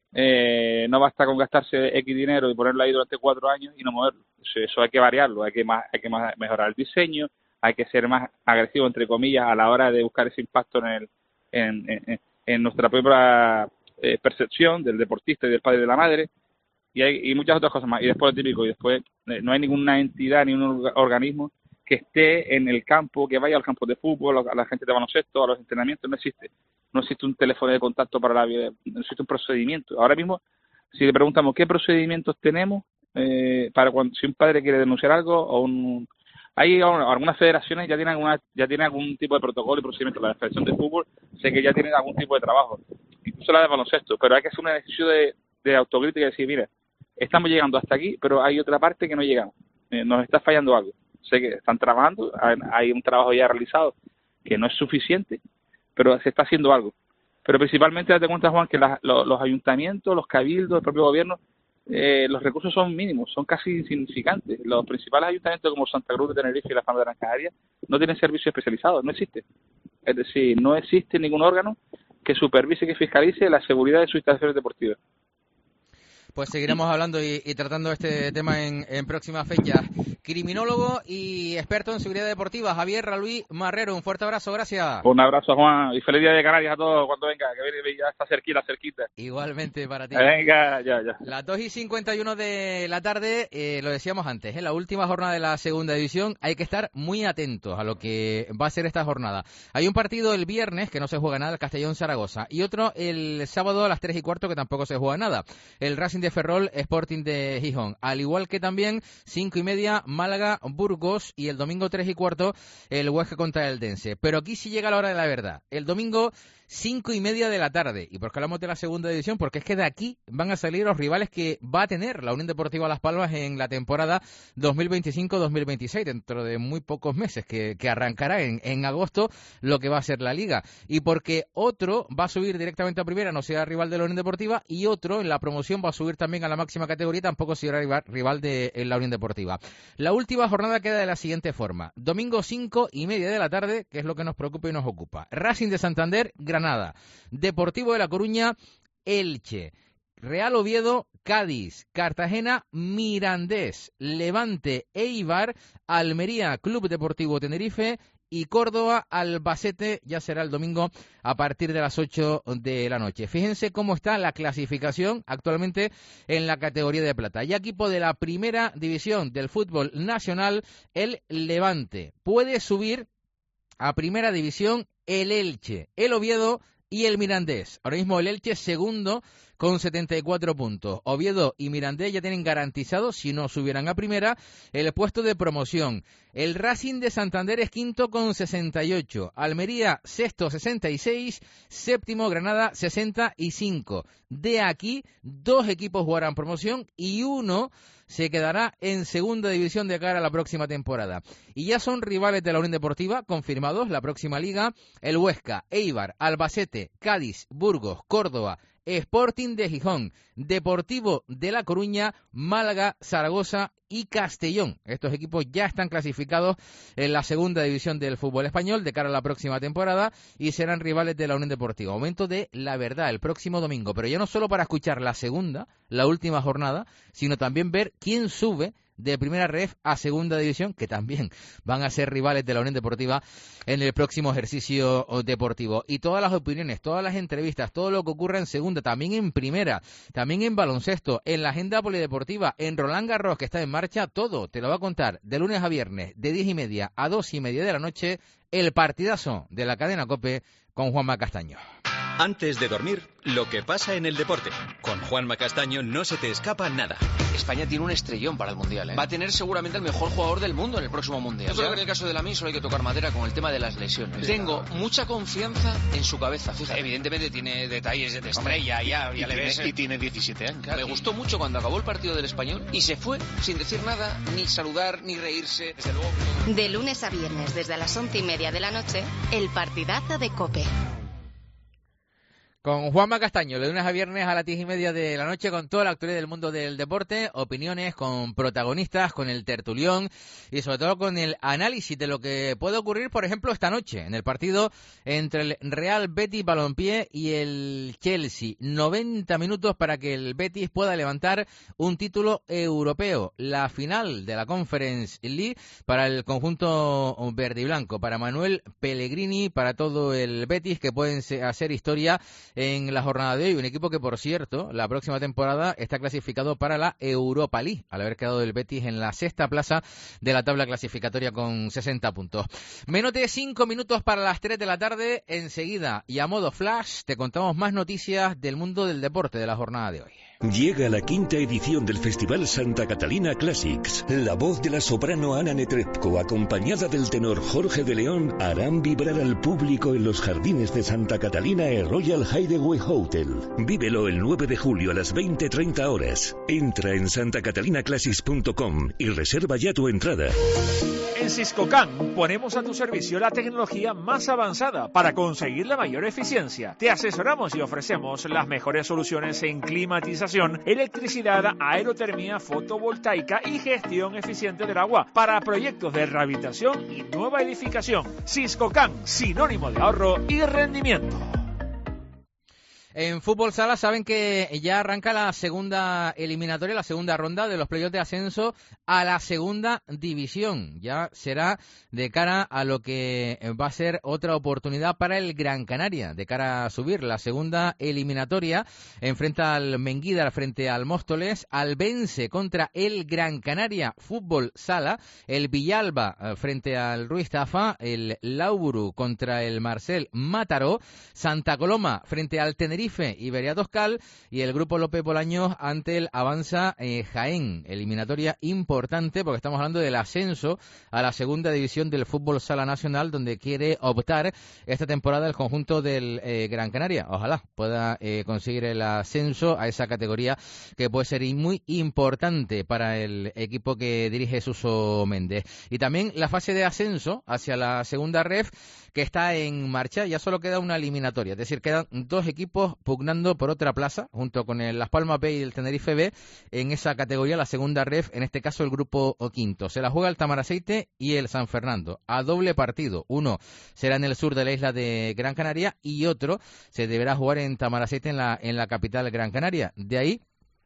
Speaker 3: eh, no basta con gastarse X dinero y ponerlo ahí durante cuatro años y no moverlo. Eso, eso hay que variarlo, hay que, más, hay que más mejorar el diseño, hay que ser más agresivo, entre comillas, a la hora de buscar ese impacto en, el, en, en, en nuestra propia eh, percepción del deportista y del padre y de la madre. Y hay y muchas otras cosas más. Y después lo típico, y después eh, no hay ninguna entidad ni un organismo que esté en el campo, que vaya al campo de fútbol, a la gente de baloncesto, a los entrenamientos. No existe. No existe un teléfono de contacto para la vida, no existe un procedimiento. Ahora mismo, si le preguntamos qué procedimientos tenemos eh, para cuando si un padre quiere denunciar algo, o un hay algunas federaciones ya tienen alguna, ya tienen algún tipo de protocolo y procedimiento. La Federación de Fútbol sé que ya tienen algún tipo de trabajo, incluso la de baloncesto, pero hay que hacer un ejercicio de, de autocrítica y decir, mira, estamos llegando hasta aquí, pero hay otra parte que no llegamos, eh, nos está fallando algo. Sé que están trabajando, hay un trabajo ya realizado que no es suficiente, pero se está haciendo algo. Pero principalmente, date cuenta, Juan, que la, los, los ayuntamientos, los cabildos, el propio gobierno, eh, los recursos son mínimos, son casi insignificantes. Los principales ayuntamientos como Santa Cruz de Tenerife y la Palma de Gran Canaria no tienen servicios especializados, no existe. Es decir, no existe ningún órgano que supervise, que fiscalice la seguridad de sus instalaciones deportivas.
Speaker 4: Pues seguiremos hablando y, y tratando este tema en, en próximas fechas. Criminólogo y experto en seguridad deportiva, Javier Raluí Marrero. Un fuerte abrazo, gracias.
Speaker 3: Un abrazo, Juan, y feliz día de Canarias a todos cuando venga, que ya está cerquita, cerquita.
Speaker 4: Igualmente para ti.
Speaker 3: Venga, ya, ya.
Speaker 4: Las dos y cincuenta y uno de la tarde, eh, lo decíamos antes, en ¿eh? la última jornada de la segunda división, hay que estar muy atentos a lo que va a ser esta jornada. Hay un partido el viernes que no se juega nada, el Castellón-Zaragoza, y otro el sábado a las tres y cuarto que tampoco se juega nada, el Racing de Ferrol, Sporting de Gijón, al igual que también cinco y media Málaga, Burgos, y el domingo tres y cuarto el Huesca contra el Dense. Pero aquí sí llega la hora de la verdad. El domingo cinco y media de la tarde. ¿Y por qué hablamos de la segunda división? Porque es que de aquí van a salir los rivales que va a tener la Unión Deportiva Las Palmas en la temporada dos mil veinticinco dos mil veintiséis, dentro de muy pocos meses, que, que arrancará en, en agosto lo que va a ser la Liga. Y porque otro va a subir directamente a primera, no será rival de la Unión Deportiva, y otro en la promoción va a subir también a la máxima categoría, tampoco será rival, rival de en la Unión Deportiva. La última jornada queda de la siguiente forma. Domingo cinco y media de la tarde, que es lo que nos preocupa y nos ocupa. Racing de Santander, Granada. Deportivo de La Coruña, Elche. Real Oviedo, Cádiz. Cartagena, Mirandés. Levante, Eibar. Almería, Club Deportivo Tenerife. Y Córdoba, Albacete, ya será el domingo a partir de las ocho de la noche. Fíjense cómo está la clasificación actualmente en la categoría de plata. Ya equipo de la primera división del fútbol nacional, el Levante. Puede subir a primera división el Elche, el Oviedo y el Mirandés. Ahora mismo el Elche segundo con setenta y cuatro puntos. Oviedo y Mirandés ya tienen garantizado, si no subieran a primera, el puesto de promoción. El Racing de Santander es quinto con sesenta y ocho. Almería sexto sesenta y seis. Séptimo Granada sesenta y cinco. De aquí, dos equipos jugarán promoción y uno se quedará en segunda división de cara a la próxima temporada. Y ya son rivales de la Unión Deportiva confirmados la próxima liga: el Huesca, Eibar, Albacete, Cádiz, Burgos, Córdoba, Sporting de Gijón, Deportivo de La Coruña, Málaga, Zaragoza y Castellón. Estos equipos ya están clasificados en la segunda división del fútbol español de cara a la próxima temporada y serán rivales de la Unión Deportiva. Momento de la verdad el próximo domingo, pero ya no solo para escuchar la segunda, la última jornada, sino también ver quién sube de primera ref a segunda división, que también van a ser rivales de la Unión Deportiva en el próximo ejercicio deportivo. Y todas las opiniones, todas las entrevistas, todo lo que ocurra en segunda, también en primera, también en baloncesto, en la agenda polideportiva, en Roland Garros, que está en marcha, todo te lo va a contar de lunes a viernes, de diez y media a dos y media de la noche, el partidazo de la cadena COPE con Juanma Castaño.
Speaker 1: Antes de dormir, lo que pasa en el deporte. Con Juanma Castaño no se te escapa nada.
Speaker 7: España tiene un estrellón para el Mundial, ¿eh? Va a tener seguramente el mejor jugador del mundo en el próximo Mundial. Yo creo que en el caso de Lamine solo hay que tocar madera con el tema de las lesiones. Tengo mucha confianza en su cabeza, fíjate. Evidentemente tiene detalles de estrella, ya, ya le ves.
Speaker 22: Y tiene diecisiete años.
Speaker 7: Me gustó mucho cuando acabó el partido del Español y se fue sin decir nada, ni saludar, ni reírse. Desde luego.
Speaker 2: De lunes a viernes, desde las once y media de la noche, el partidazo de COPE.
Speaker 4: Con Juanma Castaño, de lunes a viernes a las diez y media de la noche, con toda la actualidad del mundo del deporte, opiniones con protagonistas, con el tertulión y sobre todo con el análisis de lo que puede ocurrir, por ejemplo, esta noche en el partido entre el Real Betis Balompié y el Chelsea. noventa minutos para que el Betis pueda levantar un título europeo. La final de la Conference League para el conjunto verde y blanco, para Manuel Pellegrini, para todo el Betis, que pueden hacer historia en la jornada de hoy. Un equipo que, por cierto, la próxima temporada está clasificado para la Europa League, al haber quedado el Betis en la sexta plaza de la tabla clasificatoria con sesenta puntos. Menos de cinco minutos para las tres de la tarde. Enseguida, y a modo flash, te contamos más noticias del mundo del deporte de la jornada de hoy.
Speaker 23: Llega la quinta edición del Festival Santa Catalina Classics. La voz de la soprano Ana Netrebko, acompañada del tenor Jorge de León, harán vibrar al público en los jardines de Santa Catalina e Royal Hideaway Hotel. Vívelo el nueve de julio a las veinte treinta horas. Entra en santa catalina classics punto com y reserva ya tu entrada.
Speaker 6: En Siscocan ponemos a tu servicio la tecnología más avanzada para conseguir la mayor eficiencia. Te asesoramos y ofrecemos las mejores soluciones en climatización, electricidad, aerotermia, fotovoltaica y gestión eficiente del agua para proyectos de rehabilitación y nueva edificación. Siscocan, sinónimo de ahorro y rendimiento.
Speaker 4: En fútbol sala saben que ya arranca la segunda eliminatoria, la segunda ronda de los playoffs de ascenso a la segunda división. Ya será de cara a lo que va a ser otra oportunidad para el Gran Canaria, de cara a subir. La segunda eliminatoria enfrenta al Menguida frente al Móstoles, Albense contra el Gran Canaria Fútbol Sala, el Villalba frente al Ruiz Tafa, el Lauburu contra el Marcel Mataró, Santa Coloma frente al Tenerife Iberia Toscal y el Grupo López Bolaños ante el Avanza eh, Jaén. Eliminatoria importante porque estamos hablando del ascenso a la segunda división del fútbol sala nacional, donde quiere optar esta temporada el conjunto del eh, Gran Canaria. Ojalá pueda eh, conseguir el ascenso a esa categoría, que puede ser muy importante para el equipo que dirige Suso Méndez. Y también la fase de ascenso hacia la segunda ref, que está en marcha. Ya solo queda una eliminatoria, es decir, quedan dos equipos pugnando por otra plaza, junto con el Las Palmas B y el Tenerife B, en esa categoría, la segunda ref, en este caso el grupo quinto. Se la juega el Tamaraceite y el San Fernando, a doble partido. Uno será en el sur de la isla de Gran Canaria y otro se deberá jugar en Tamaraceite, en la, en la capital Gran Canaria. De ahí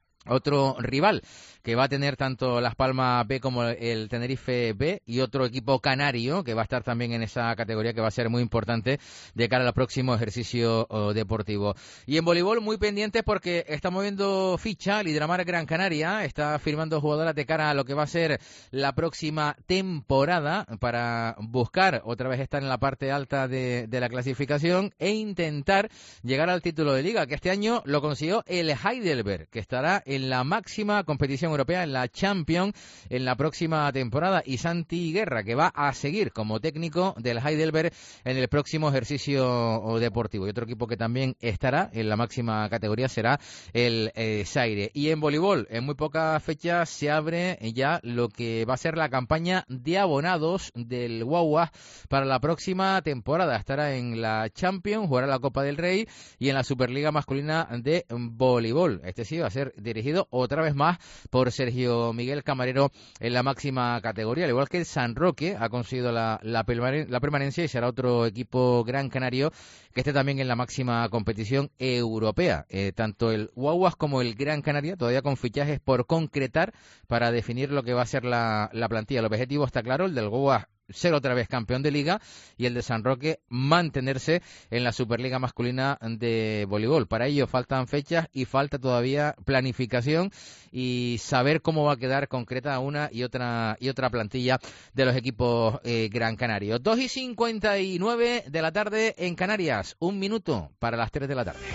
Speaker 4: otro rival que va a tener tanto Las Palmas B como el Tenerife B, y otro equipo canario que va a estar también en esa categoría, que va a ser muy importante de cara al próximo ejercicio oh, deportivo. Y en voleibol muy pendientes porque está moviendo ficha Lidramar Gran Canaria, está firmando jugadoras de cara a lo que va a ser la próxima temporada para buscar otra vez estar en la parte alta de, de la clasificación e intentar llegar al título de liga, que este año lo consiguió el Heidelberg, que estará en la máxima competición europea, en la Champions, en la próxima temporada, y Santi Guerra, que va a seguir como técnico del Heidelberg en el próximo ejercicio deportivo. Y otro equipo que también estará en la máxima categoría será el eh, Zaire. Y en voleibol, en muy pocas fechas se abre ya lo que va a ser la campaña de abonados del Guagua para la próxima temporada. Estará en la Champions, jugará la Copa del Rey y en la Superliga masculina de voleibol. Este sí va a ser dirigido otra vez más por Sergio Miguel Camarero en la máxima categoría, al igual que el San Roque ha conseguido la, la, la permanencia, y será otro equipo gran canario que esté también en la máxima competición europea. Eh, tanto el Guaguas como el Gran Canaria todavía con fichajes por concretar para definir lo que va a ser la, la plantilla. El objetivo está claro, el del Guaguas ser otra vez campeón de liga, y el de San Roque mantenerse en la Superliga masculina de voleibol. Para ello faltan fechas y falta todavía planificación y saber cómo va a quedar concreta una y otra y otra plantilla de los equipos eh, gran canarios. dos y cincuenta y nueve de la tarde en Canarias, un minuto para las tres de la tarde.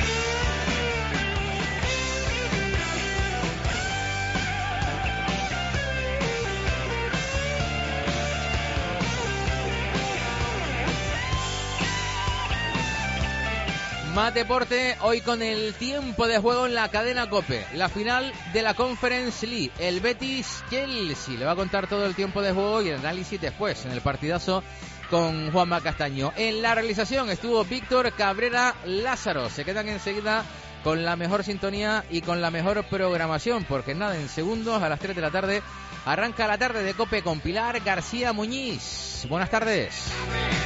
Speaker 4: Más deporte, hoy con el tiempo de juego en la cadena COPE. La final de la Conference League, el Betis-Chelsea. Le va a contar todo el tiempo de juego y el análisis después, en el partidazo con Juanma Castaño. En la realización estuvo Víctor Cabrera Lázaro. Se quedan enseguida con la mejor sintonía y con la mejor programación, porque nada, en segundos, a las tres de la tarde, arranca la tarde de COPE con Pilar García Muñiz. Buenas tardes.